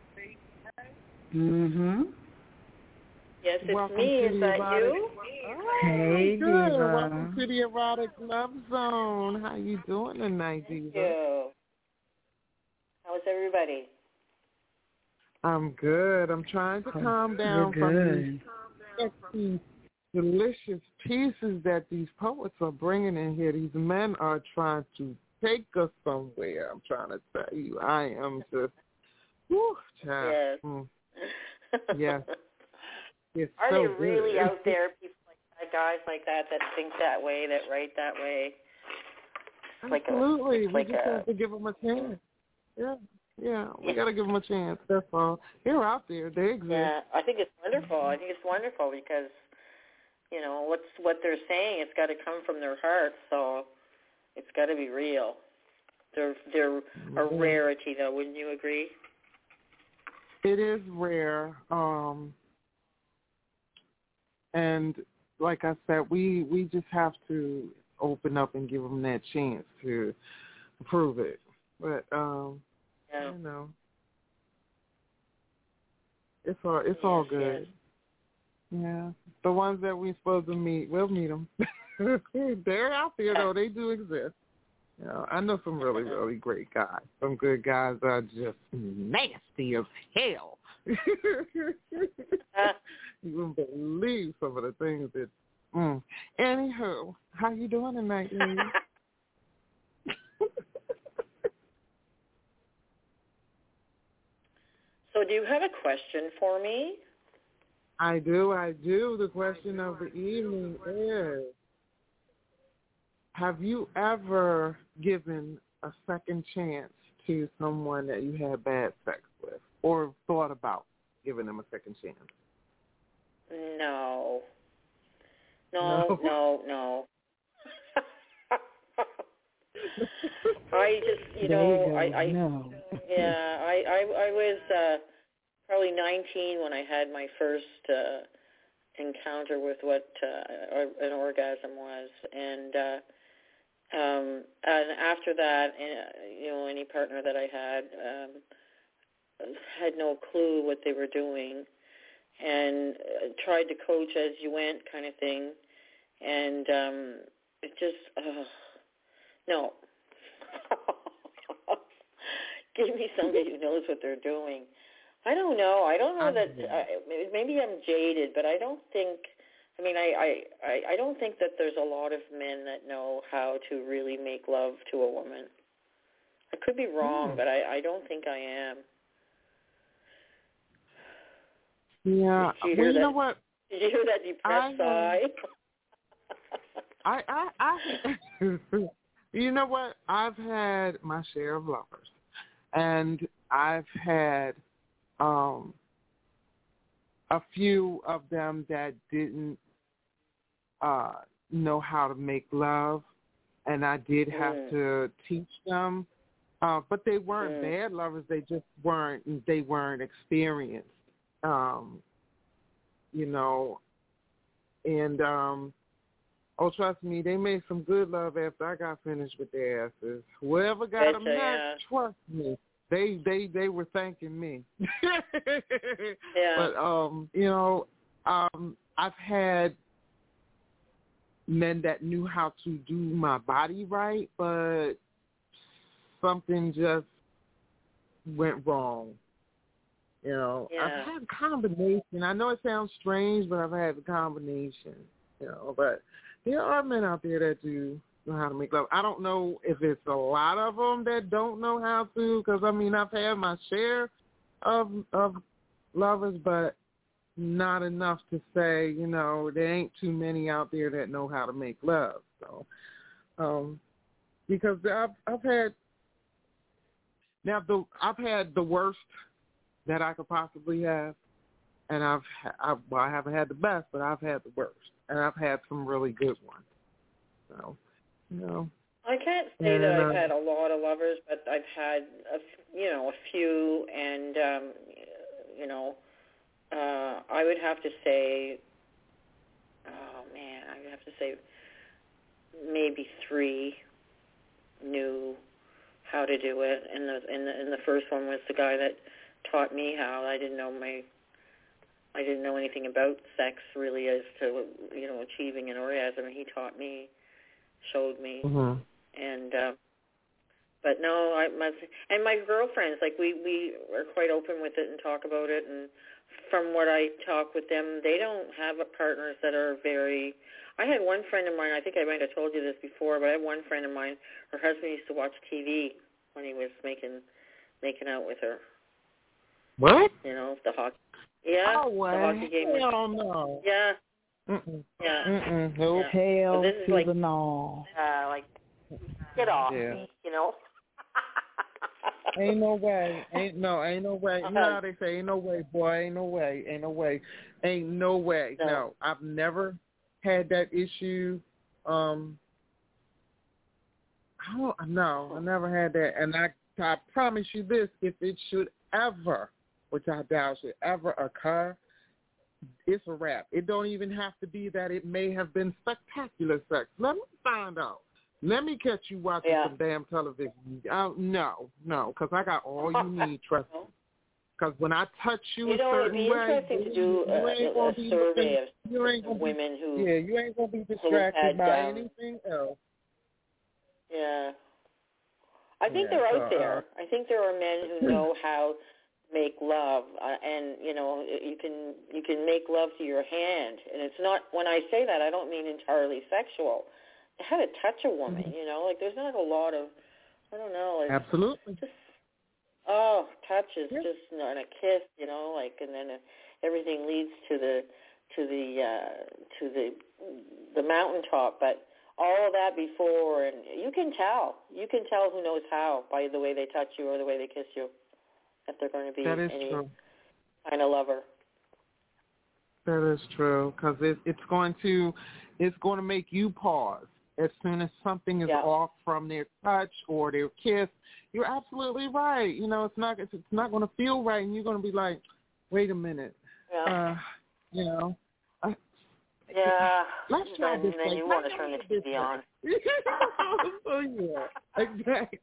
Yes, it's welcome me. Is that you? Hey, good. Diva. Welcome to the Erotic Love Zone. How you doing tonight, Diva? Thank you. How's everybody? I'm good. I'm trying to calm down from these sexy, delicious pieces that these poets are bringing in here. These men are trying to take us somewhere. I'm trying to tell you. I am just, whew, child. Yes. Yes. It's Are so they really good. out there, people like that, guys like that think that way, that write that way? Absolutely. We just have to give them a chance. Yeah, we got to give them a chance. That's all. They're out there. They exist. Yeah, I think it's wonderful. Because, you know, what they're saying, it's got to come from their heart, so it's got to be real. They're a rarity, though. Wouldn't you agree? It is rare. And like I said, we just have to open up and give them that chance to prove it. But you know, it's all good. Yeah, the ones that we're supposed to meet, we'll meet them. They're out there though; they do exist. You know, I know some really, really great guys. Some good guys are just nasty as hell. You wouldn't believe some of the things that. And night, lady. So do you have a question for me? I do. The question of the evening is, have you ever given a second chance to someone that you had bad sex with, or thought about giving them a second chance? No. I just, I was probably 19 when I had my first encounter with what an orgasm was, and after that, any partner that I had no clue what they were doing, and tried to coach as you went kind of thing, and it just no. Give me somebody who knows what they're doing. I don't know. I don't know that. Maybe I'm jaded, but I don't think. I mean, I don't think that there's a lot of men that know how to really make love to a woman. I could be wrong, but I don't think I am. Yeah. Well, you know what? Did you hear that depressed sigh? You know what? I've had my share of lovers, and I've had a few of them that didn't know how to make love, and I did have to teach them. But they weren't bad lovers. They just weren't experienced, and oh, trust me, they made some good love after I got finished with their asses. Whoever got them next, trust me, they were thanking me. But I've had men that knew how to do my body right, but something just went wrong. I've had a combination. I know it sounds strange, but I've had a combination. But there are men out there that do know how to make love. I don't know if it's a lot of them that don't know how to, because, I've had my share of lovers, but not enough to say, there ain't too many out there that know how to make love. So, because I've had the worst that I could possibly have, and I haven't had the best, but I've had the worst. And I've had some really good ones. So, I can't say that I've had a lot of lovers, but I've had a few, and I would have to say, maybe 3 knew how to do it, and the first one was the guy that taught me how. I didn't know anything about sex really as to achieving an orgasm, and he taught me, showed me, and but no, and my girlfriends, like we are quite open with it and talk about it, and from what I talk with them, they don't have partners that are very. I had one friend of mine, I think I might have told you this before, but I had one friend of mine, her husband used to watch TV when he was making out with her. What? The hockey. Yeah. Oh, well, the hockey game. Hell no. Yeah. Yeah. Nope. Hell so this is like, the no. Like, get off me, Ain't no way. Ain't no way. You know how they say, ain't no way, boy. Ain't no way. Ain't no way. Ain't no way. No, I've never had that issue. I never had that. And I promise you this, if it should ever, which I doubt should ever occur, it's a wrap. It don't even have to be that it may have been spectacular sex. Let me find out. Let me catch you watching some damn television. No, because I got all you need, trust me. Because when I touch you a certain way, it'd be interesting to do a survey of women who... Yeah, you ain't going to be distracted by anything else. Yeah. I think they're out there. I think there are men who know how to make love, and you can make love to your hand, and it's not. When I say that, I don't mean entirely sexual. how to touch a woman, you know? Like, there's not a lot of, I don't know. Like, absolutely. Just, touches, just, and a kiss, you know, like, and then everything leads to the mountaintop, but all of that before, and you can tell who knows how by the way they touch you or the way they kiss you, if they're going to be any kind of lover. That is true, because it's going to make you pause as soon as something is off from their touch or their kiss. You're absolutely right. You know, it's not going to feel right, and you're going to be like, wait a minute, you know. Let's try this. Then you want to turn the TV on. Oh yeah, exactly.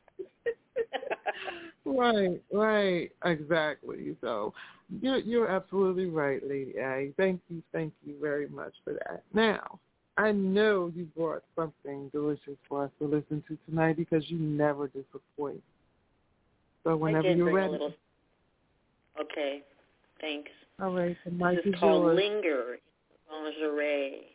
Right, exactly. So you're absolutely right, Lady A. Thank you very much for that. Now, I know you brought something delicious for us to listen to tonight because you never disappoint. So whenever you're ready. Okay, thanks. All right, the mic is called yours. Linger Lingerie.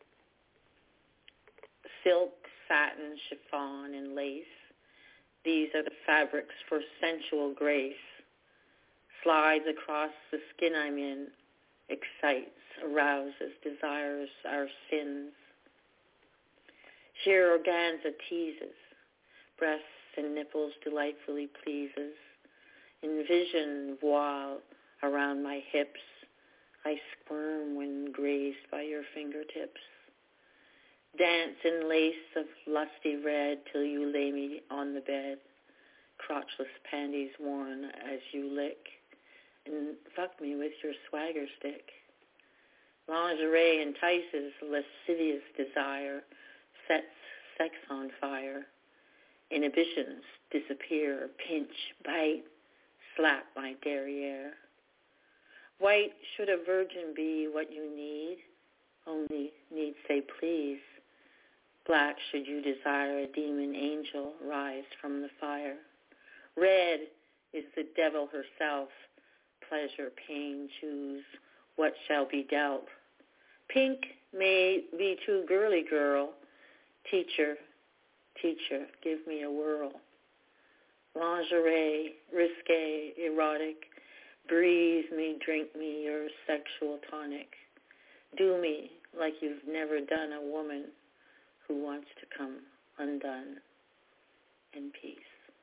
Silk, satin, chiffon, and lace. These are the fabrics for sensual grace. Slides across the skin I'm in, excites, arouses, desires our sins. Sheer organza teases, breasts and nipples delightfully pleases. Envision voile around my hips. I squirm when grazed by your fingertips. Dance in lace of lusty red till you lay me on the bed. Crotchless panties worn as you lick. And fuck me with your swagger stick. Lingerie entices lascivious desire. Sets sex on fire. Inhibitions disappear. Pinch, bite, slap my derriere. White should a virgin be what you need. Only need say please. Black should you desire a demon angel rise from the fire. Red is the devil herself. Pleasure, pain, choose what shall be dealt. Pink may be too girly, girl. Teacher, give me a whirl. Lingerie, risque, erotic. Breathe me, drink me your sexual tonic. Do me like you've never done a woman who wants to come undone. In peace.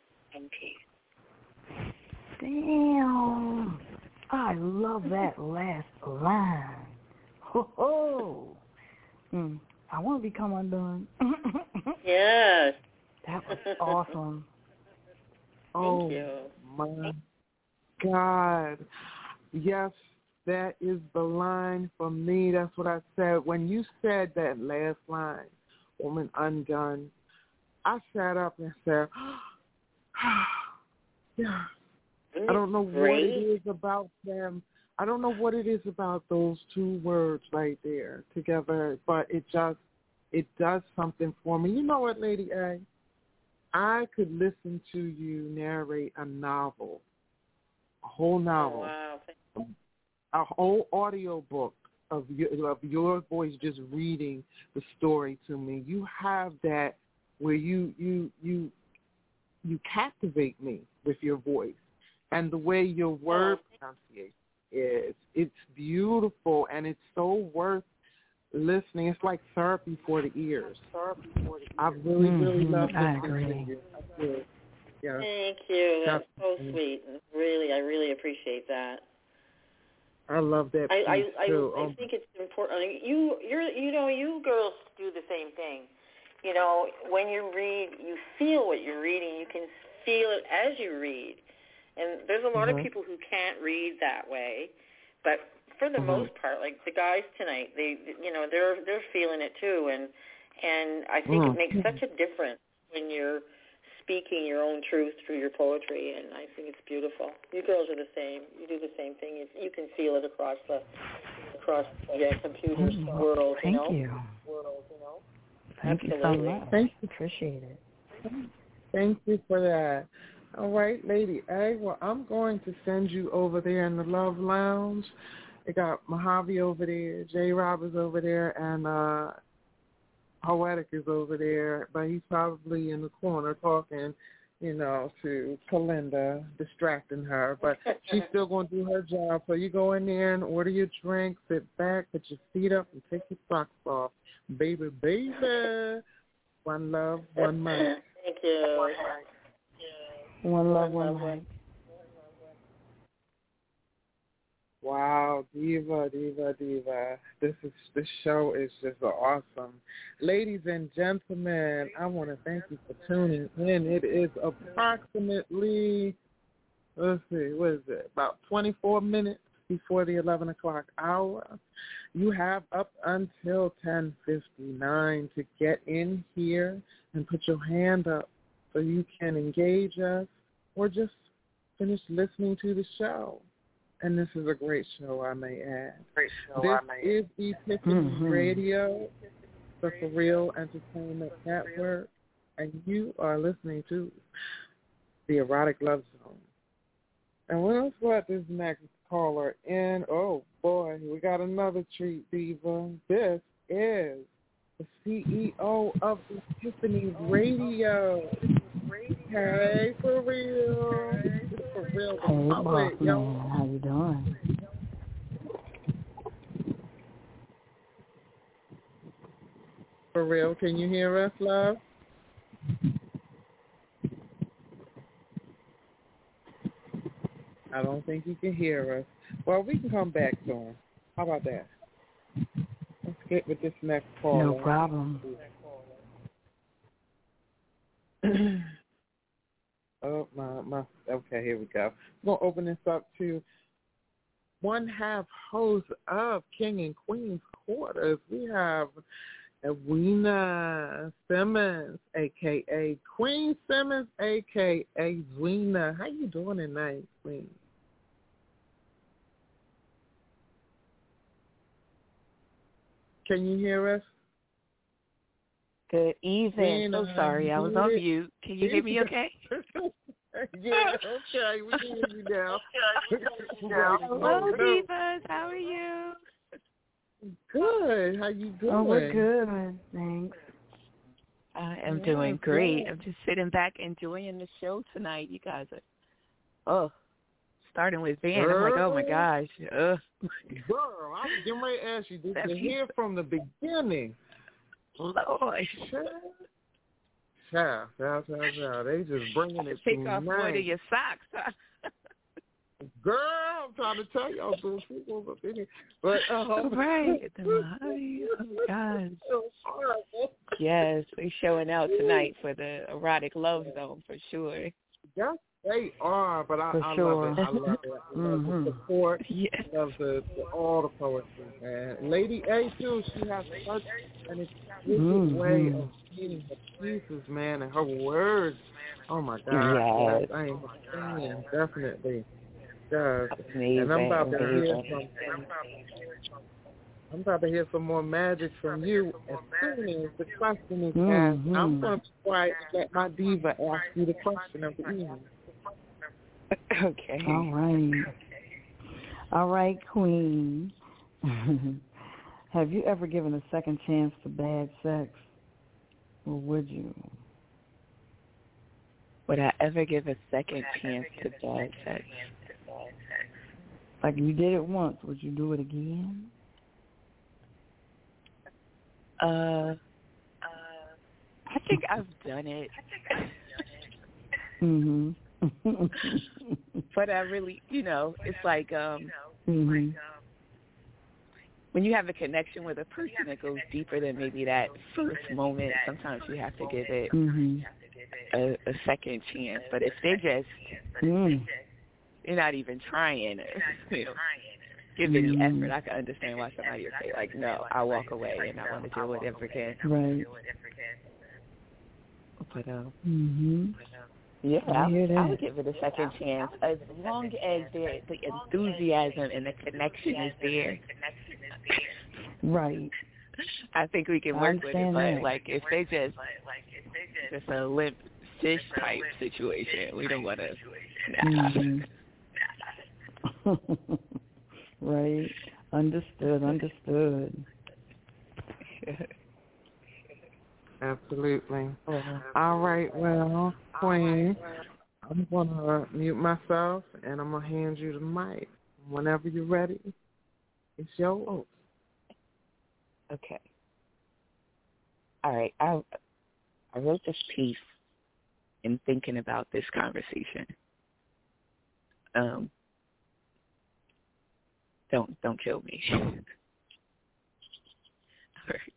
Damn. I love that last line. Ho-ho. I want to become undone. Yes. That was awesome. Thank you. My God. Yes, that is the line for me. That's what I said. When you said that last line, woman undone, I sat up and said, yeah. I don't know what it is about them. I don't know what it is about those two words right there together, but it does something for me. You know what, Lady A? I could listen to you narrate a novel, a whole novel, a whole audio book of your voice just reading the story to me. You have that where you captivate me with your voice. And the way your word pronunciation is, it's beautiful, and it's so worth listening. It's like therapy for the ears. I really love it. I agree. Yeah. Thank you. That's so sweet. Really, I really appreciate that. I love that piece too. I think it's important. You girls do the same thing. You know, when you read, you feel what you're reading. You can feel it as you read. And there's a lot of people who can't read that way, but for the most part, like the guys tonight, they're feeling it too, and I think it makes such a difference when you're speaking your own truth through your poetry, and I think it's beautiful. You girls are the same. You do the same thing. You can feel it across the computer world. Thank you. Thank you so much. Thank you. Appreciate it. Thank you for that. All right, Lady A, well, I'm going to send you over there in the Love Lounge. They got Mojave over there, J. Rob is over there, and Poetic is over there, but he's probably in the corner talking, to Kalinda, distracting her. But she's still going to do her job. So you go in there and order your drink, sit back, put your feet up, and take your socks off. Baby, baby. One love, one mic. Thank you. One love, one mic. Wow, diva. This show is just awesome. Ladies and gentlemen, I want to thank you for tuning in. It is approximately, about 24 minutes before the 11 o'clock hour. You have up until 10:59 to get in here and put your hand up so you can engage us or just finish listening to the show. And this is a great show, I may add. This is Epiphany Radio, the For Real Entertainment Network, and you are listening to the Erotic Love Zone. And let's let this next caller in. Oh, boy, we got another treat, Diva. This is the CEO of Epiphany Radio. Hey, For Real. For Real. Hey, boss man, how you doing? For Real, can you hear us, love? I don't think he can hear us. Well, we can come back to him. How about that? Let's get with this next call. No problem. Oh, my. Okay, here we go. We're going to open this up to one half host of King and Queen's Quarters. We have Edwina Simmons, a.k.a. Queen Simmons, a.k.a. Edwina. How you doing tonight, Queen? Can you hear us? Good evening. So sorry, I was on mute. Can you hear me okay? Yeah, okay. We can hear you now. Hello, divas. How are you? Good. How you doing? Oh, we're good. Thanks. I am doing great. I'm just sitting back enjoying the show tonight. You guys are, starting with Van. I'm like, oh, my gosh. Girl, I was getting ready to ask you, did you hear from the beginning? Lord. Child. They just bringing it take off more than your socks, huh? Girl, I'm trying to tell y'all those people up in here. But right. Oh gosh. Yes, we're showing out tonight for the Erotic Love Zone for sure. Yes, they are, but I love it. I love it. I love the support. Yes. I love all the poetry, man. Lady A too, she has such an exquisite way of reading her pieces, man, and her words. Oh my God. Yes. I am saying, definitely. Yes. Amazing. And I'm about to hear some more magic from you as soon as the question is asked. I'm going to try to let my diva ask you the question of the evening. Okay. All right, Queen. Have you ever given a second chance to bad sex? Or would you? Would I ever give a second chance to bad sex? Like you did it once, would you do it again? I think I've done it. But I really, it's like when you have a connection with a person that goes deeper than maybe that first moment, sometimes you have to give it a second chance. But if they just, you're not even trying to give any effort, I can understand why somebody would say, like, no, I'll walk away and I want to do it ever again. Right. But, yeah, I would give it a second chance as long as the enthusiasm and the connection is there. Right. I think we can work with it, but like if they just a limp fish type situation, we don't want to. Right. Understood. Absolutely. All right, well, Queen, I'm going to mute myself, and I'm going to hand you the mic. Whenever you're ready, it's yours. Okay. All right. I wrote this piece in thinking about this conversation. Don't kill me. All right.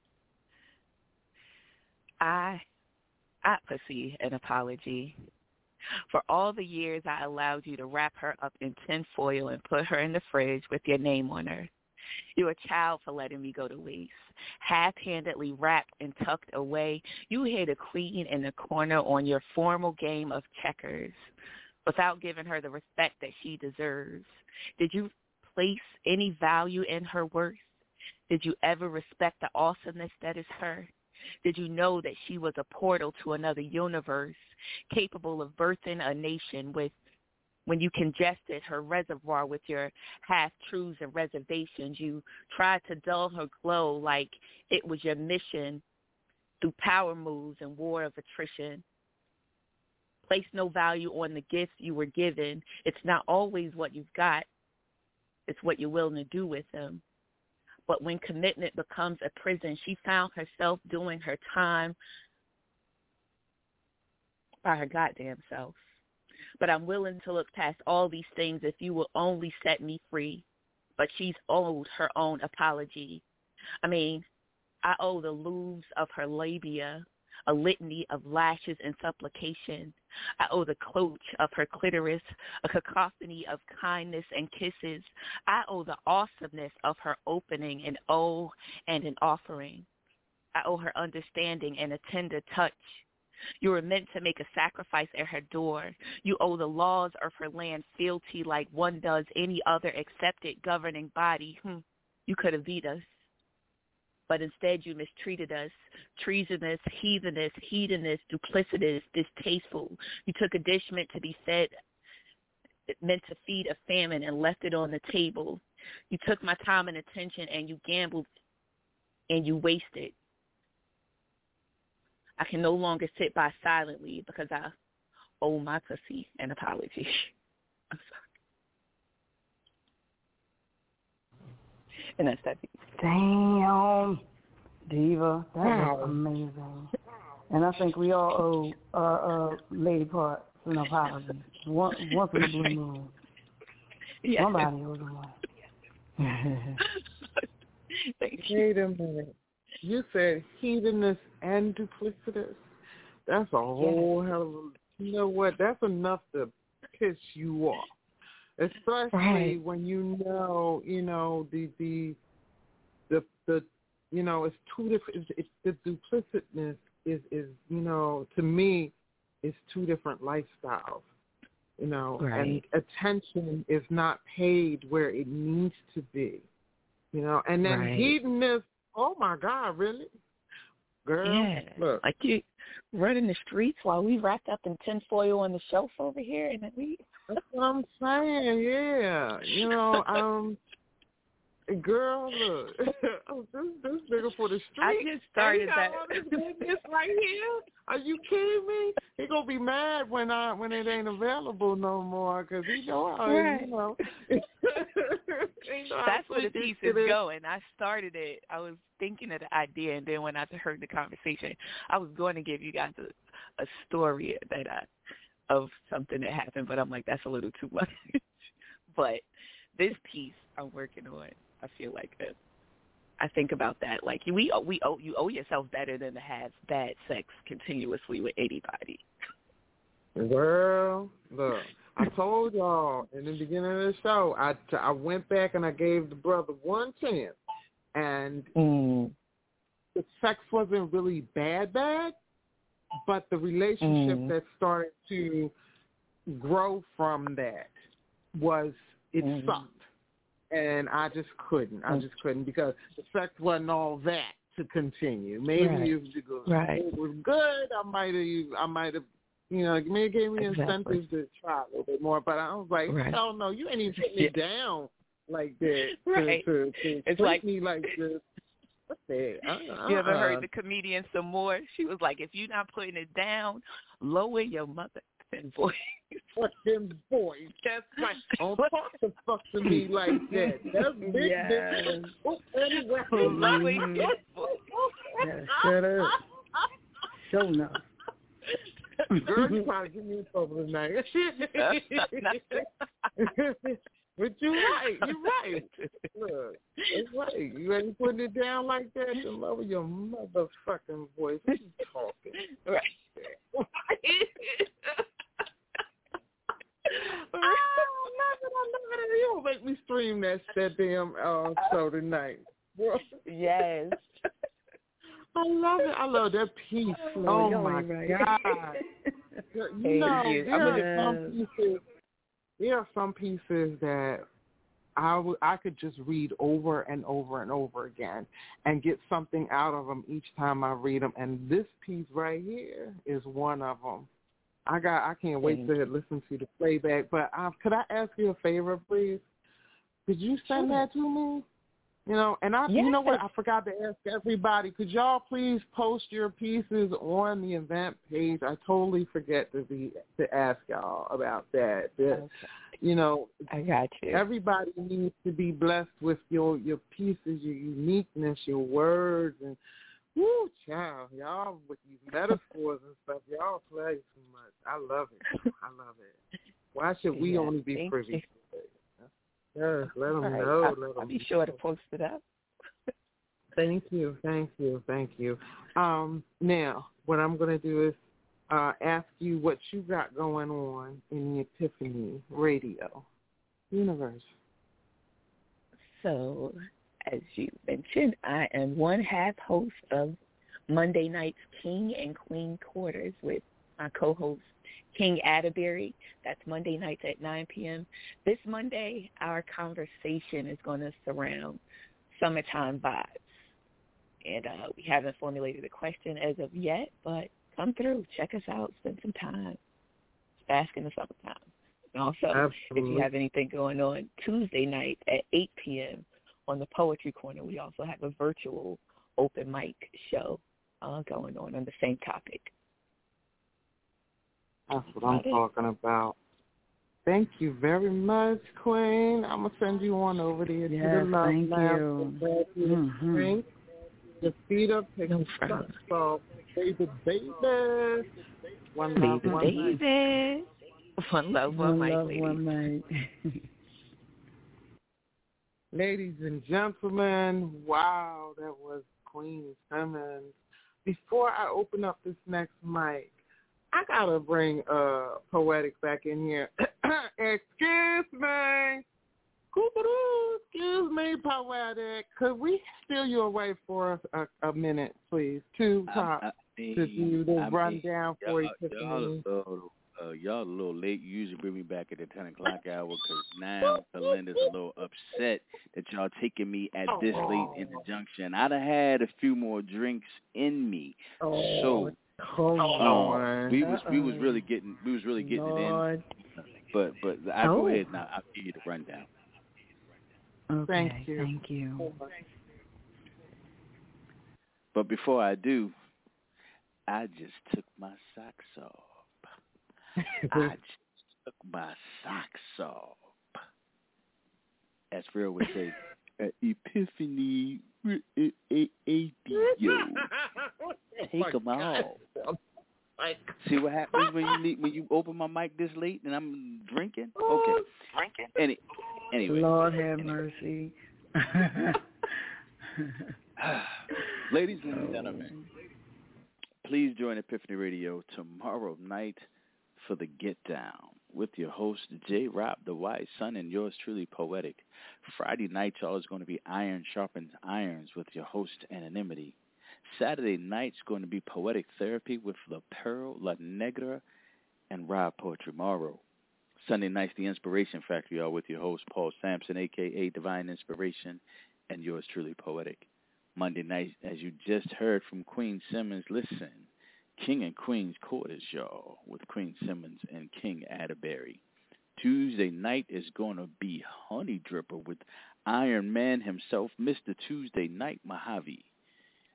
I pussy an apology. For all the years I allowed you to wrap her up in tinfoil and put her in the fridge with your name on her. You're a child for letting me go to waste. Half-handedly wrapped and tucked away, you hid a queen in the corner on your formal game of checkers without giving her the respect that she deserves. Did you place any value in her worth? Did you ever respect the awesomeness that is her? Did you know that she was a portal to another universe, capable of birthing a nation when you congested her reservoir with your half-truths and reservations? You tried to dull her glow like it was your mission through power moves and war of attrition. Place no value on the gifts you were given. It's not always what you've got. It's what you're willing to do with them. But when commitment becomes a prison, she found herself doing her time by her goddamn self. But I'm willing to look past all these things if you will only set me free. But she's owed her own apology. I mean, I owe the loops of her labia, a litany of lashes and supplication. I owe the cloach of her clitoris, a cacophony of kindness and kisses. I owe the awesomeness of her opening an O and an offering. I owe her understanding and a tender touch. You were meant to make a sacrifice at her door. You owe the laws of her land fealty like one does any other accepted governing body. You could have beat us. But instead you mistreated us, treasonous, heathenous, hedonist, duplicitous, distasteful. You took a dish meant to be fed, meant to feed a famine and left it on the table. You took my time and attention and you gambled and you wasted. I can no longer sit by silently because I owe my pussy an apology. I'm sorry. And that's that piece. Damn, Diva, that was amazing. And I think we all owe our lady parts an apology. Once in a blue moon. Yeah. Somebody owes one. Wait a minute. You said hedonist and duplicitous? That's a whole hell of a... You know what? That's enough to piss you off. Especially when you know, the it's two different. It's the duplicitness is to me, it's two different lifestyles. And attention is not paid where it needs to be. And then hedonist. Oh my God, really? Girl, look. Like you running the streets while we wrapped up in tinfoil on the shelf over here, and then we. That's what I'm saying. Yeah, girl, look, this nigga for the street. I just started that. This right here. Are you kidding me? He gonna be mad when it ain't available no more because he know how. That's where the piece is going. I started it. I was thinking of the idea, and then when I heard the conversation, I was going to give you guys a story of something that happened, but I'm like, that's a little too much. But this piece I'm working on, I feel like I think about that. Like you owe yourself better than to have bad sex continuously with anybody. Well, look, I told y'all in the beginning of the show, I went back and I gave the brother one chance, and the sex wasn't really bad, but the relationship that started to grow from that sucked. And I just couldn't. Because the sex wasn't all that to continue. Maybe it was good. I might have, maybe it gave me incentive to try a little bit more. But I was like, hell no, you ain't even putting me down like that. To it's like me like this. said, You ever heard the comedian some more? She was like, if you're not putting it down, lower your mother voice. Fucking voice. That's right. Don't talk to fuck to me like that. That's big, big. Oh, anyway. Lower your voice. Yeah, shut up. Show enough. Girl, you probably give me in trouble tonight. But you're right. Look, it's right. You ain't putting it down like that to lower your motherfucking voice. What you talking? Right. I love it. You don't make me stream that damn show tonight. Yes. I love it. I love that piece. Oh my God. You know, there are some pieces that I could just read over and over and over again and get something out of them each time I read them. And this piece right here is one of them. I can't wait to listen to the playback. But could I ask you a favor, please? Could you send that to me? You know, and you know what? I forgot to ask everybody. Could y'all please post your pieces on the event page? I totally forget to ask y'all about that. Okay. You know, I got you. Everybody needs to be blessed with your pieces, your uniqueness, your words, and woo, child, y'all with these metaphors and stuff. Y'all play too much. I love it. Why should we only be privy to it? Yes, let them know. I'll be sure to post it up. Thank you. Now, what I'm going to do is ask you what you got going on in the Epiphany Radio universe. So, as you mentioned, I am one half host of Monday Night's King and Queen Quarters with my co-host, King Atterbury. That's Monday nights at 9 p.m. This Monday, our conversation is going to surround summertime vibes. And we haven't formulated a question as of yet, but come through. Check us out. Spend some time. Bask in the summertime. And also, If you have anything going on Tuesday night at 8 p.m. on the Poetry Corner, we also have a virtual open mic show going on the same topic. That's what I'm talking about. Thank you very much, Queen. I'm going to send you on over there to the love thank lab. you. Your feet up, take your socks off. Baby. One love, one night. One love, one night. Ladies and gentlemen, wow, that was Queen Simmons. Before I open up this next mic, I got to bring Poetic back in here. Excuse me. Excuse me, Poetic. Could we steal you away for a minute, please? Two tops to do the rundown for Epiphany. Y'all a little late. You usually bring me back at the 10 o'clock hour because now Belinda's a little upset that y'all taking me at this late in the junction. I'd have had a few more drinks in me. So we was really getting it in. But I go ahead now. I'll give you the rundown. Okay, thank you. But before I do, I just took my socks off. I just took my socks off. As Phil would say, Epiphany Radio. Take them off. See what happens when you open my mic this late and I'm drinking? Okay. Anyway. Lord have mercy. Ladies and gentlemen, please join Epiphany Radio tomorrow night for the Get Down with your host, J. Rob, the wise son, and yours truly, Poetic. Friday night, y'all, is going to be Iron Sharpens Irons with your host, Anonymity. Saturday night's going to be Poetic Therapy with La Pearl, La Negra, and Rob Poetry Morrow. Sunday night's The Inspiration Factory, y'all, with your host, Paul Sampson, a.k.a. Divine Inspiration, and yours truly, Poetic. Monday night, as you just heard from Queen Simmons, listen, King and Queen's Quarters, y'all, with Queen Simmons and King Atterbury. Tuesday night is going to be Honey Dripper with Iron Man himself, Mr. Tuesday Night Mojave.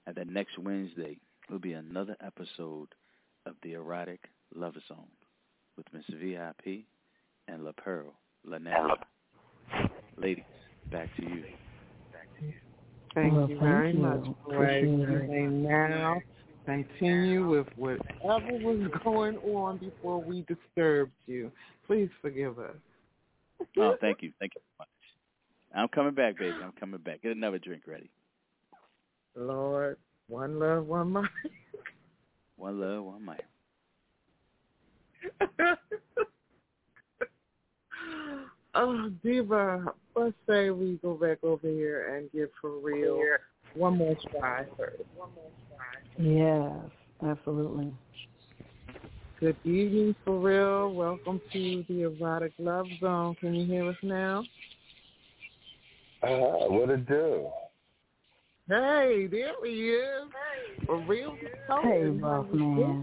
And then next Wednesday will be another episode of the Erotic Love Zone with Miss VIP and La Pearl Lanella. Ladies, back to you. Thank you very much. Right. Now, continue with whatever was going on before we disturbed you. Please forgive us. Oh, thank you. Thank you so much. I'm coming back, baby. I'm coming back. Get another drink ready. Lord, one love, one mic. One love, one mic. Oh, Diva, let's say we go back over here and give For Real one more try first. Yes, absolutely. Good evening, For Real. Welcome to the Erotic Love Zone. Can you hear us now? What it do? Hey, there he is. For Real. Hey, boss man.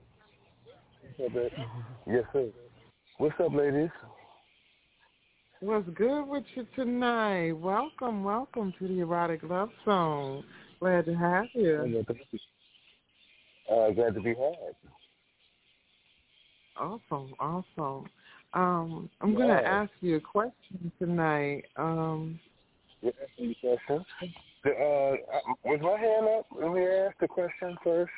Yes, sir. What's up, ladies? What's good with you tonight? Welcome to the Erotic Love Zone. Glad to have you. Glad to be had. Awesome. I'm going to ask you a question tonight. You ask me a question? Was my hand up? Let me ask the question first.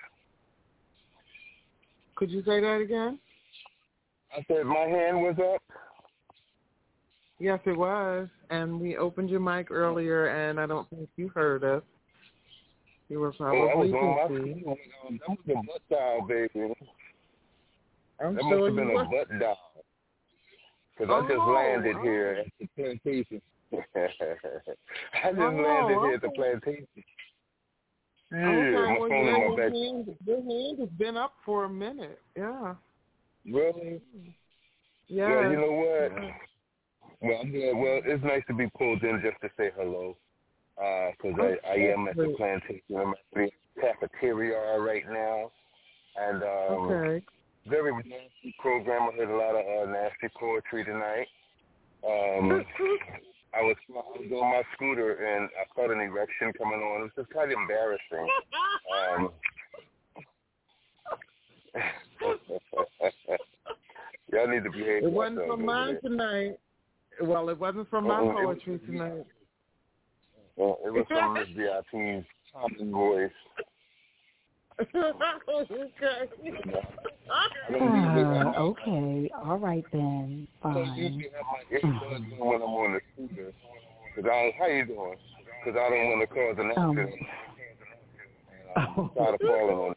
Could you say that again? I said my hand was up. Yes, it was. And we opened your mic earlier, and I don't think you heard us. You were probably busy. That was a butt dial, baby. I'm that sure must have been you a butt dial. Because I just landed here at the plantation. I just landed here at the plantation. Yeah, okay, my phone in my back. Your hand has been up for a minute. Yeah. Really? Yeah. Well, you know what? Yeah. Well, it's nice to be pulled in just to say hello. Because I am at the plantation. I'm at the cafeteria right now. And very nasty program. I heard a lot of nasty poetry tonight. I was on my scooter and I felt an erection coming on. It was just kind of embarrassing. Y'all need to behave. It wasn't from mine tonight. Well, it wasn't from my poetry tonight. Well, it was from Miss VIP's common voice. Okay. All right then. Fine. I usually have my earbuds when I'm on the scooter. How you doing? Because I don't want to cause an accident. I'm tired of falling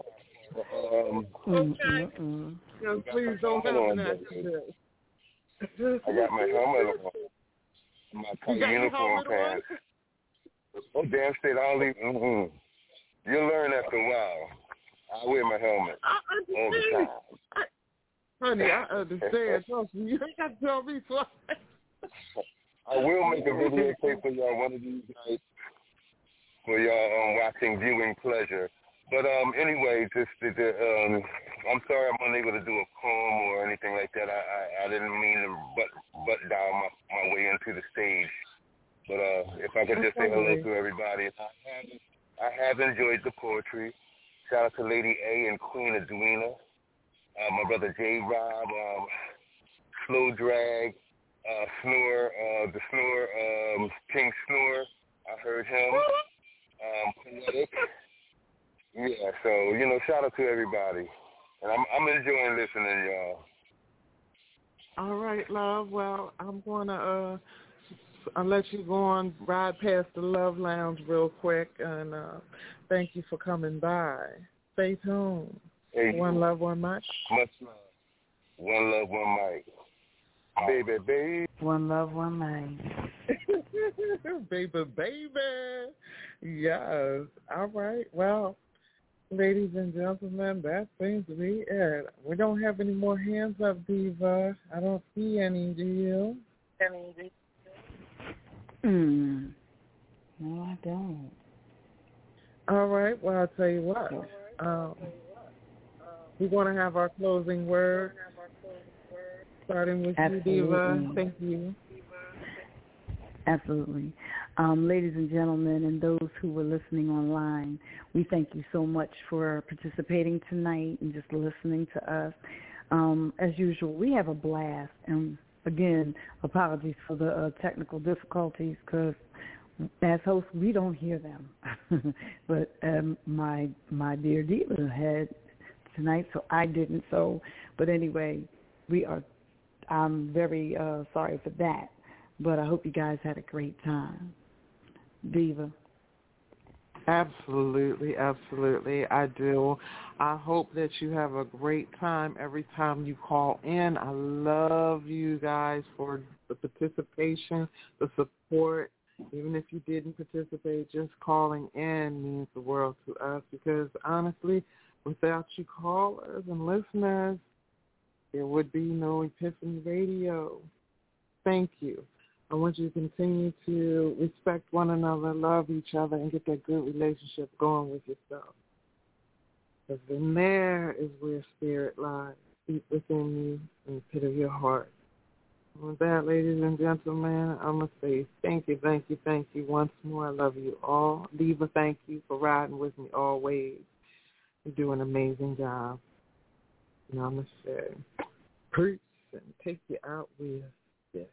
on it. Please don't have an accident. I got my helmet on. My uniform pants. Oh, damn straight, I'll leave. You'll learn after a while. I wear my helmet all the time. Honey, I understand. Trust me. You ain't got to tell me twice. I will make a video tape for y'all one of these nights for y'all watching viewing pleasure. But anyway, I'm sorry I'm unable to do a poem or anything like that. I didn't mean to butt dial my way into the stage. But if I could just say hello to everybody. I have enjoyed the poetry. Shout out to Lady A and Queen Edwina. My brother J-Rob, Slow Drag, Snore, the Snore, King Snore. I heard him. Poetic. Yeah, so, shout out to everybody. And I'm enjoying listening, y'all. All right, love. Well, I'm going to I'll let you go on, ride past the Love Lounge real quick, and thank you for coming by. Stay tuned. Hey, one love, one mic. Much love. One love, one mic. Baby. One love, one mic. baby. Yes. All right. Well, ladies and gentlemen, that seems to be it. We don't have any more hands up, Diva. I don't see any, do you? No, I don't. All right. Well, I'll tell you what. We want to have our closing word, starting with you, Diva. Thank you. Absolutely. Ladies and gentlemen, and those who were listening online, we thank you so much for participating tonight and just listening to us. As usual, we have a blast. And again, apologies for the technical difficulties because as hosts, we don't hear them. But my dear Diva had tonight, so I didn't. But anyway, I'm very sorry for that. But I hope you guys had a great time. Diva. Absolutely, I do. I hope that you have a great time every time you call in. I love you guys for the participation, the support. Even if you didn't participate, just calling in means the world to us because, honestly, without you callers and listeners, there would be no Epiphany Radio. Thank you. I want you to continue to respect one another, love each other, and get that good relationship going with yourself. Because then there is where spirit lies, deep within you, in the pit of your heart. And with that, ladies and gentlemen, I'm going to say thank you once more. I love you all. Diva, thank you for riding with me always. You do an amazing job. And I'm going to say peace and take you out with this.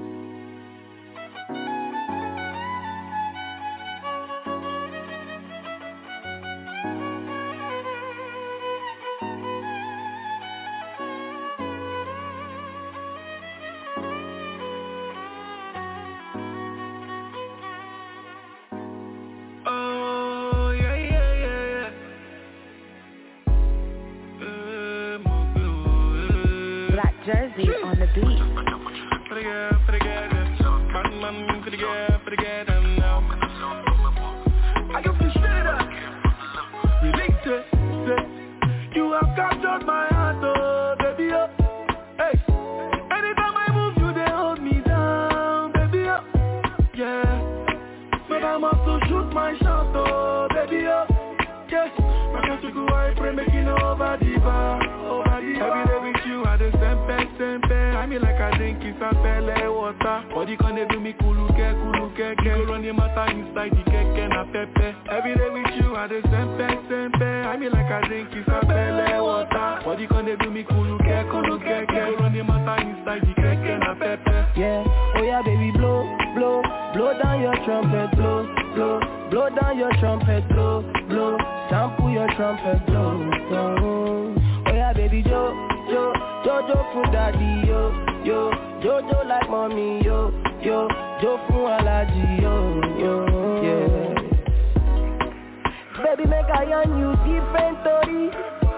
Jersey on the beat. For the girl, now. I can push it up. Release it. You have captured my heart, oh, baby, oh. Hey. Anytime I move, you they hold me down, baby, oh. Yeah. But I must to shoot my shot, oh, baby, oh. Yes. My country go, I pray, making over the bar. Every day with you, I the sempe. I mean like I drink is a pele water. Body can they do me kuluke. You go run the matter inside the keke na pepe. Every day with you, I the sempe. I mean like I drink is a pele water. Body can they do me kuluke. You go run the matter inside the keke na pepe. Yeah, oh yeah baby, blow down your trumpet, blow down your trumpet, blow, sample your trumpet, blow. Oh yeah baby, Jojo for daddy, yo, Jojo like mommy, yo, Jo for allergy, yo, yeah. Baby, make I on you different story.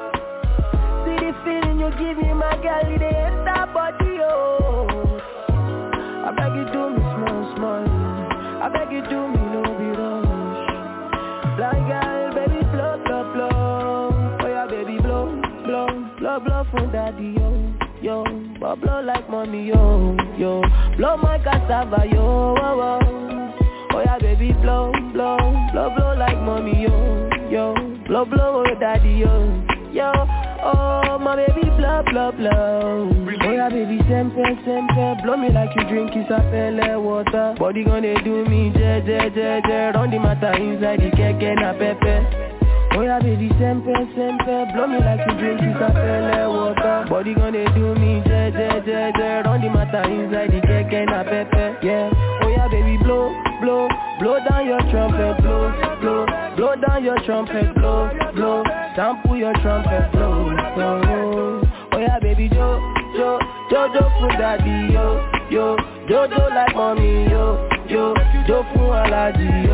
See the feeling you give me, my girl, it ain't that body, yo. I beg you do me small, I beg you do me no be rush. Blind girl, baby, blow. Oh yeah, baby, blow for daddy, yo, but blow like mommy, yo, blow my cassava, yo, oh yeah, baby, blow like mommy, yo, blow, oh daddy, yo, oh my baby, blow, oh yeah, baby, sempe, blow me like you drink isapele water, body gonna do me, je, run the matter inside the keke na pepe. Oh yeah baby, sempe, blow me like you drink isapele water. Body gonna do me, je, run the matter inside the keke na pepe. Yeah, oh yeah baby, blow down your trumpet, blow down your trumpet, blow, sample your trumpet, blow. Oh yeah baby, Jojo for daddy, yo, Jojo like mommy, yo, Jo for allergy,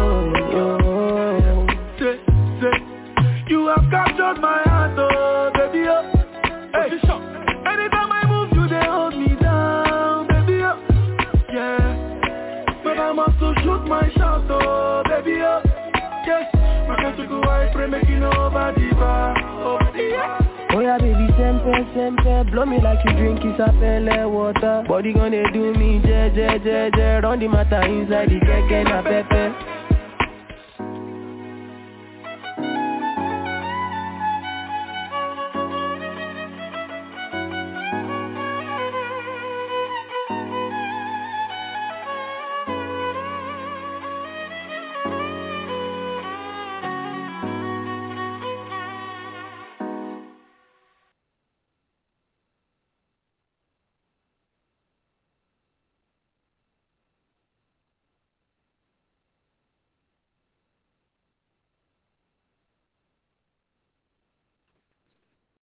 yo. You have captured my heart, oh, baby, oh. Hey. Anytime I move, you they hold me down, baby, oh. Yeah. But I must to shoot my shot, oh, baby, oh. Yes. My country go, I pray, making over the bar, oh, yeah. Oh yeah, baby, sempe, blow me like you drink isapele water. Body gonna do me, je, run the matter inside the keke na pepe.